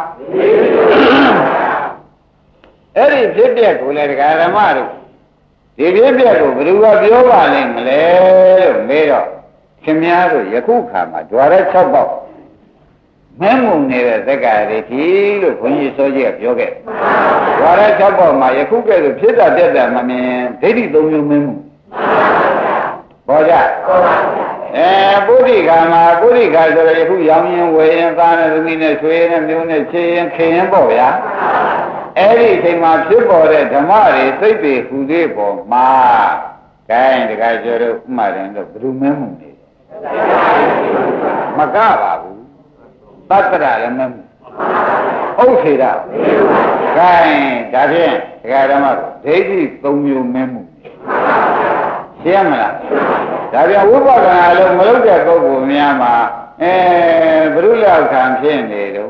အဲ့ဒီဖြစ်ပြကိုလည်းဒကာဓမ္မတို့ဒီဖြစ်ပြကိုဘယ်သူကပြောပါလိမ့်မလဲလို့မေးတော့ခင်များတို့ယခုခါမှာဓွာရဲ၆ပေါက်မင်းမုံနေတဲ့သက္ကာရိတိလို့ဘုန်းကြီးစောကြီးကပြောခဲ့ဓွာရဲ၆ပေါက်မှာယခုကဲ့သို့ဖြစ်တာပြက်တာမမြင်ဒိဋ္ဌိ၃မျိုးမင်းမုံဘောကြအဲပုရိခါမှာပုရိခါဆိုတော့ယခုရောင်ရင်ဝေရင်သားနဲ့သမီးနဲ့ဆွေနဲ့မျိုးနဲ့ချေရင်ခင်ရင်ပေါ့ဗျာအဲ့ဒီအချိန်မှာဖြစ်ပေါ်တဲ့ဓမ္မတွေစိတ်တွေဟူသေးပေါ်မှာဂိုင်းတခါကျော်တို့ဥမာရင်တော့ဘယ်သူမင်းမှုနေမကပါဘူးသတ္တရလည်းမင်းမှုဥစ္စေတာဂိုင်းဒါဖြင့်ဒကာဓမ္မဒိဋ္ဌိ၃မျိုးမင်းမှုရှင်းမလားဒါပြန်ဝိပဿနာလုံးမလုပ်တဲ့ပုဂ္ဂိုလ်များမှာအဲဘုရုလောက်ခံဖြစ်နေတော့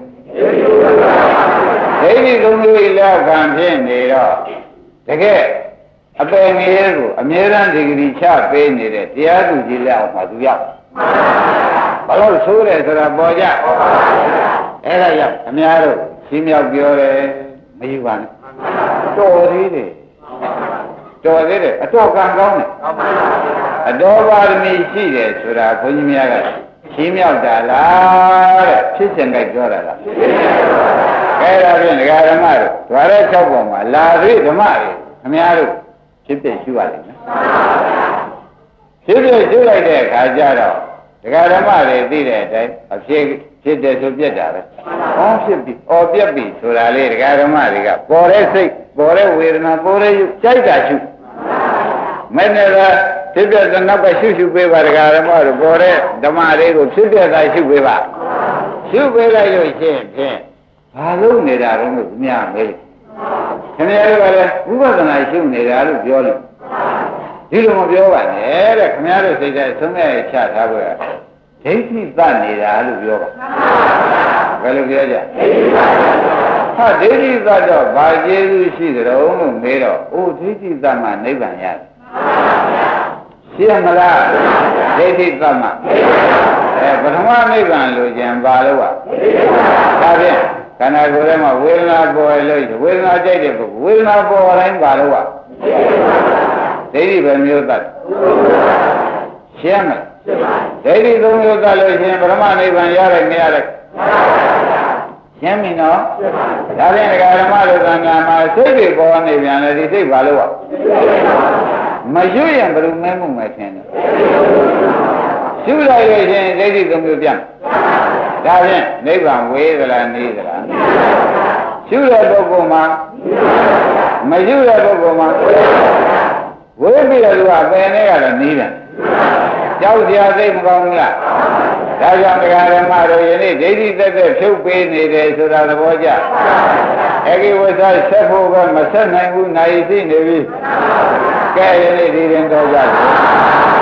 ဒိဋ္ဌိသုံးမျိုးလောက်ခံဖြစ်နေတော့တကယ်အပယ်ငယ်ကိုအမြဲတမ်းဒီဂရီချပေးနေတဲ့တရားသူကြီးလက်အောက်မှာသူရောက်ဘာလို့ဆိုးတယ်ဆိုတာပေါ်ကြအဲ့ဒါရောက်အများတို့ရှင်းမြောက်ပြောတယ်မယူပါနဲ့တော်သေးတယ်တော်သေးတယ်အတော်ကံကောင်းတယ်အတော်ပါရမီရှိတယ်ဆိုတာဘုန်းကြီးများကရှင်းမြောက်တာလားတဲ့ဖြစ်စဉ်ကြိုက်ပြောတာလားအဲ့ဒါဖြင့်ဒကာဓမ္မတို့ဓွာရဲ၆ပေါ်မှာလာသေးဓမ္မတွေအများတို့ဖြစ်ဖြစ်ရှုရလိမ့်မယ်ဖြစ်ဖြစ်ရှုလိုက်တဲ့အခါကျတော့ဒကာဓမ္မတွေသိတဲ့အတိုင်းအဖြစ်ဖြစ်တယ်ဆိုပြက်တာပဲဟောဖြစ်ပြီအော်ပြက်ပြီဆိုတာလေဒကာဓမ္မတွေကပေါ်တဲ့စိတ်ပေါ်တဲ့ဝေဒနာပေါ်တဲ့ရုပ်ကြိုက်တာရှုမဲ့နဲ့ကဖြစ်ပြတဲ့နောက်ကရှုရှုပေးပါဒကာဓမ္မတို့ပေါ်တဲ့ဓမ္မတွေကိုဖြစ်ပြတာရှုပေးပါရှုပေးလိုက်လို့ရှင်းဖြင့်ဘာလို့နေတာတော့လို့မြင်မယ်ခင်ဗျားတို့ကလည်းဝိပဿနာရှုနေတာလို့ပြောလို့ဒီလိုမပြောပါနဲ့တဲ့ခင်ဗျားတို့စိတ်ထဲသုံးရချထားဖို့ဒိဋ္ဌိသတ်နေတာလို့ပြောပါဘယ်လိုပြောကြဟာဒိဋ္ဌိသတ်တော့ဘာကျေးဇူးရှိကြတော့လို့မေးတော့အိုးဒိဋ္ဌိသတ်မှနိဗ္ဗာန်ရတယ်ရှင်းမလားဒိဋ္ဌိသတ်မှအဲပထမနိဗ္ဗာန်လို့ကျင်ပါလို့ပါဒါဖြင့်ခန္ဓာကိုယ်ထဲမှာဝေဒနာပေါ်လို့ဝေဒနာကြိုက်တဲ့ပုဂ္ဂိုလ်ဝေဒနာပေါ်တိုင်းပါလို့ပါဒိဋ္ဌိပဲမျိုးသတ်ရှင်းမလားဒိဋ္ဌိသုံးမျိုးသတ်လို့ရှင်ပရမနိဗ္ဗာန်ရတဲ့မရတဲ့ရှင်းပြီနော်ဒါဖြင့်ဒကာဓမ္မတို့သံဃာမှာစိတ်တွေပေါ်နေပြန်တယ်ဒီစိတ်ပါလို့ပါမရွရင်ဘယ်လိုမဲမှုမဲထင်တယ်ရှုလိုက်လို့ရှင်ဒိဋ္ဌိသုံးမျိုးပြန်ဒါဖြင့်နိဗ္ဗာန်ဝေးသလားနေသလားရှုတဲ့ပုဂ္ဂိုလ်မှာမရှုတဲ့ပုဂ္ဂိုလ်မှာဝေးပြီးတော့သူကပင်နဲ့ကတော့နေတယ်ကြောက်စရာစိတ်မကောင်းဘူးလားဒါကြောင့်တရားဓမ္မတို့ယနေ့ဒိဋ္ဌိသက်သက်ဖြုတ်ပေးနေတယ်ဆိုတာသဘောကျအကိဝဇ္ဇဆက်ဖို့ကမဆက်နိုင်ဘူးနိုင်ရှိနေပြီကဲယနေ့ဒီရင်တော့ကြတယ်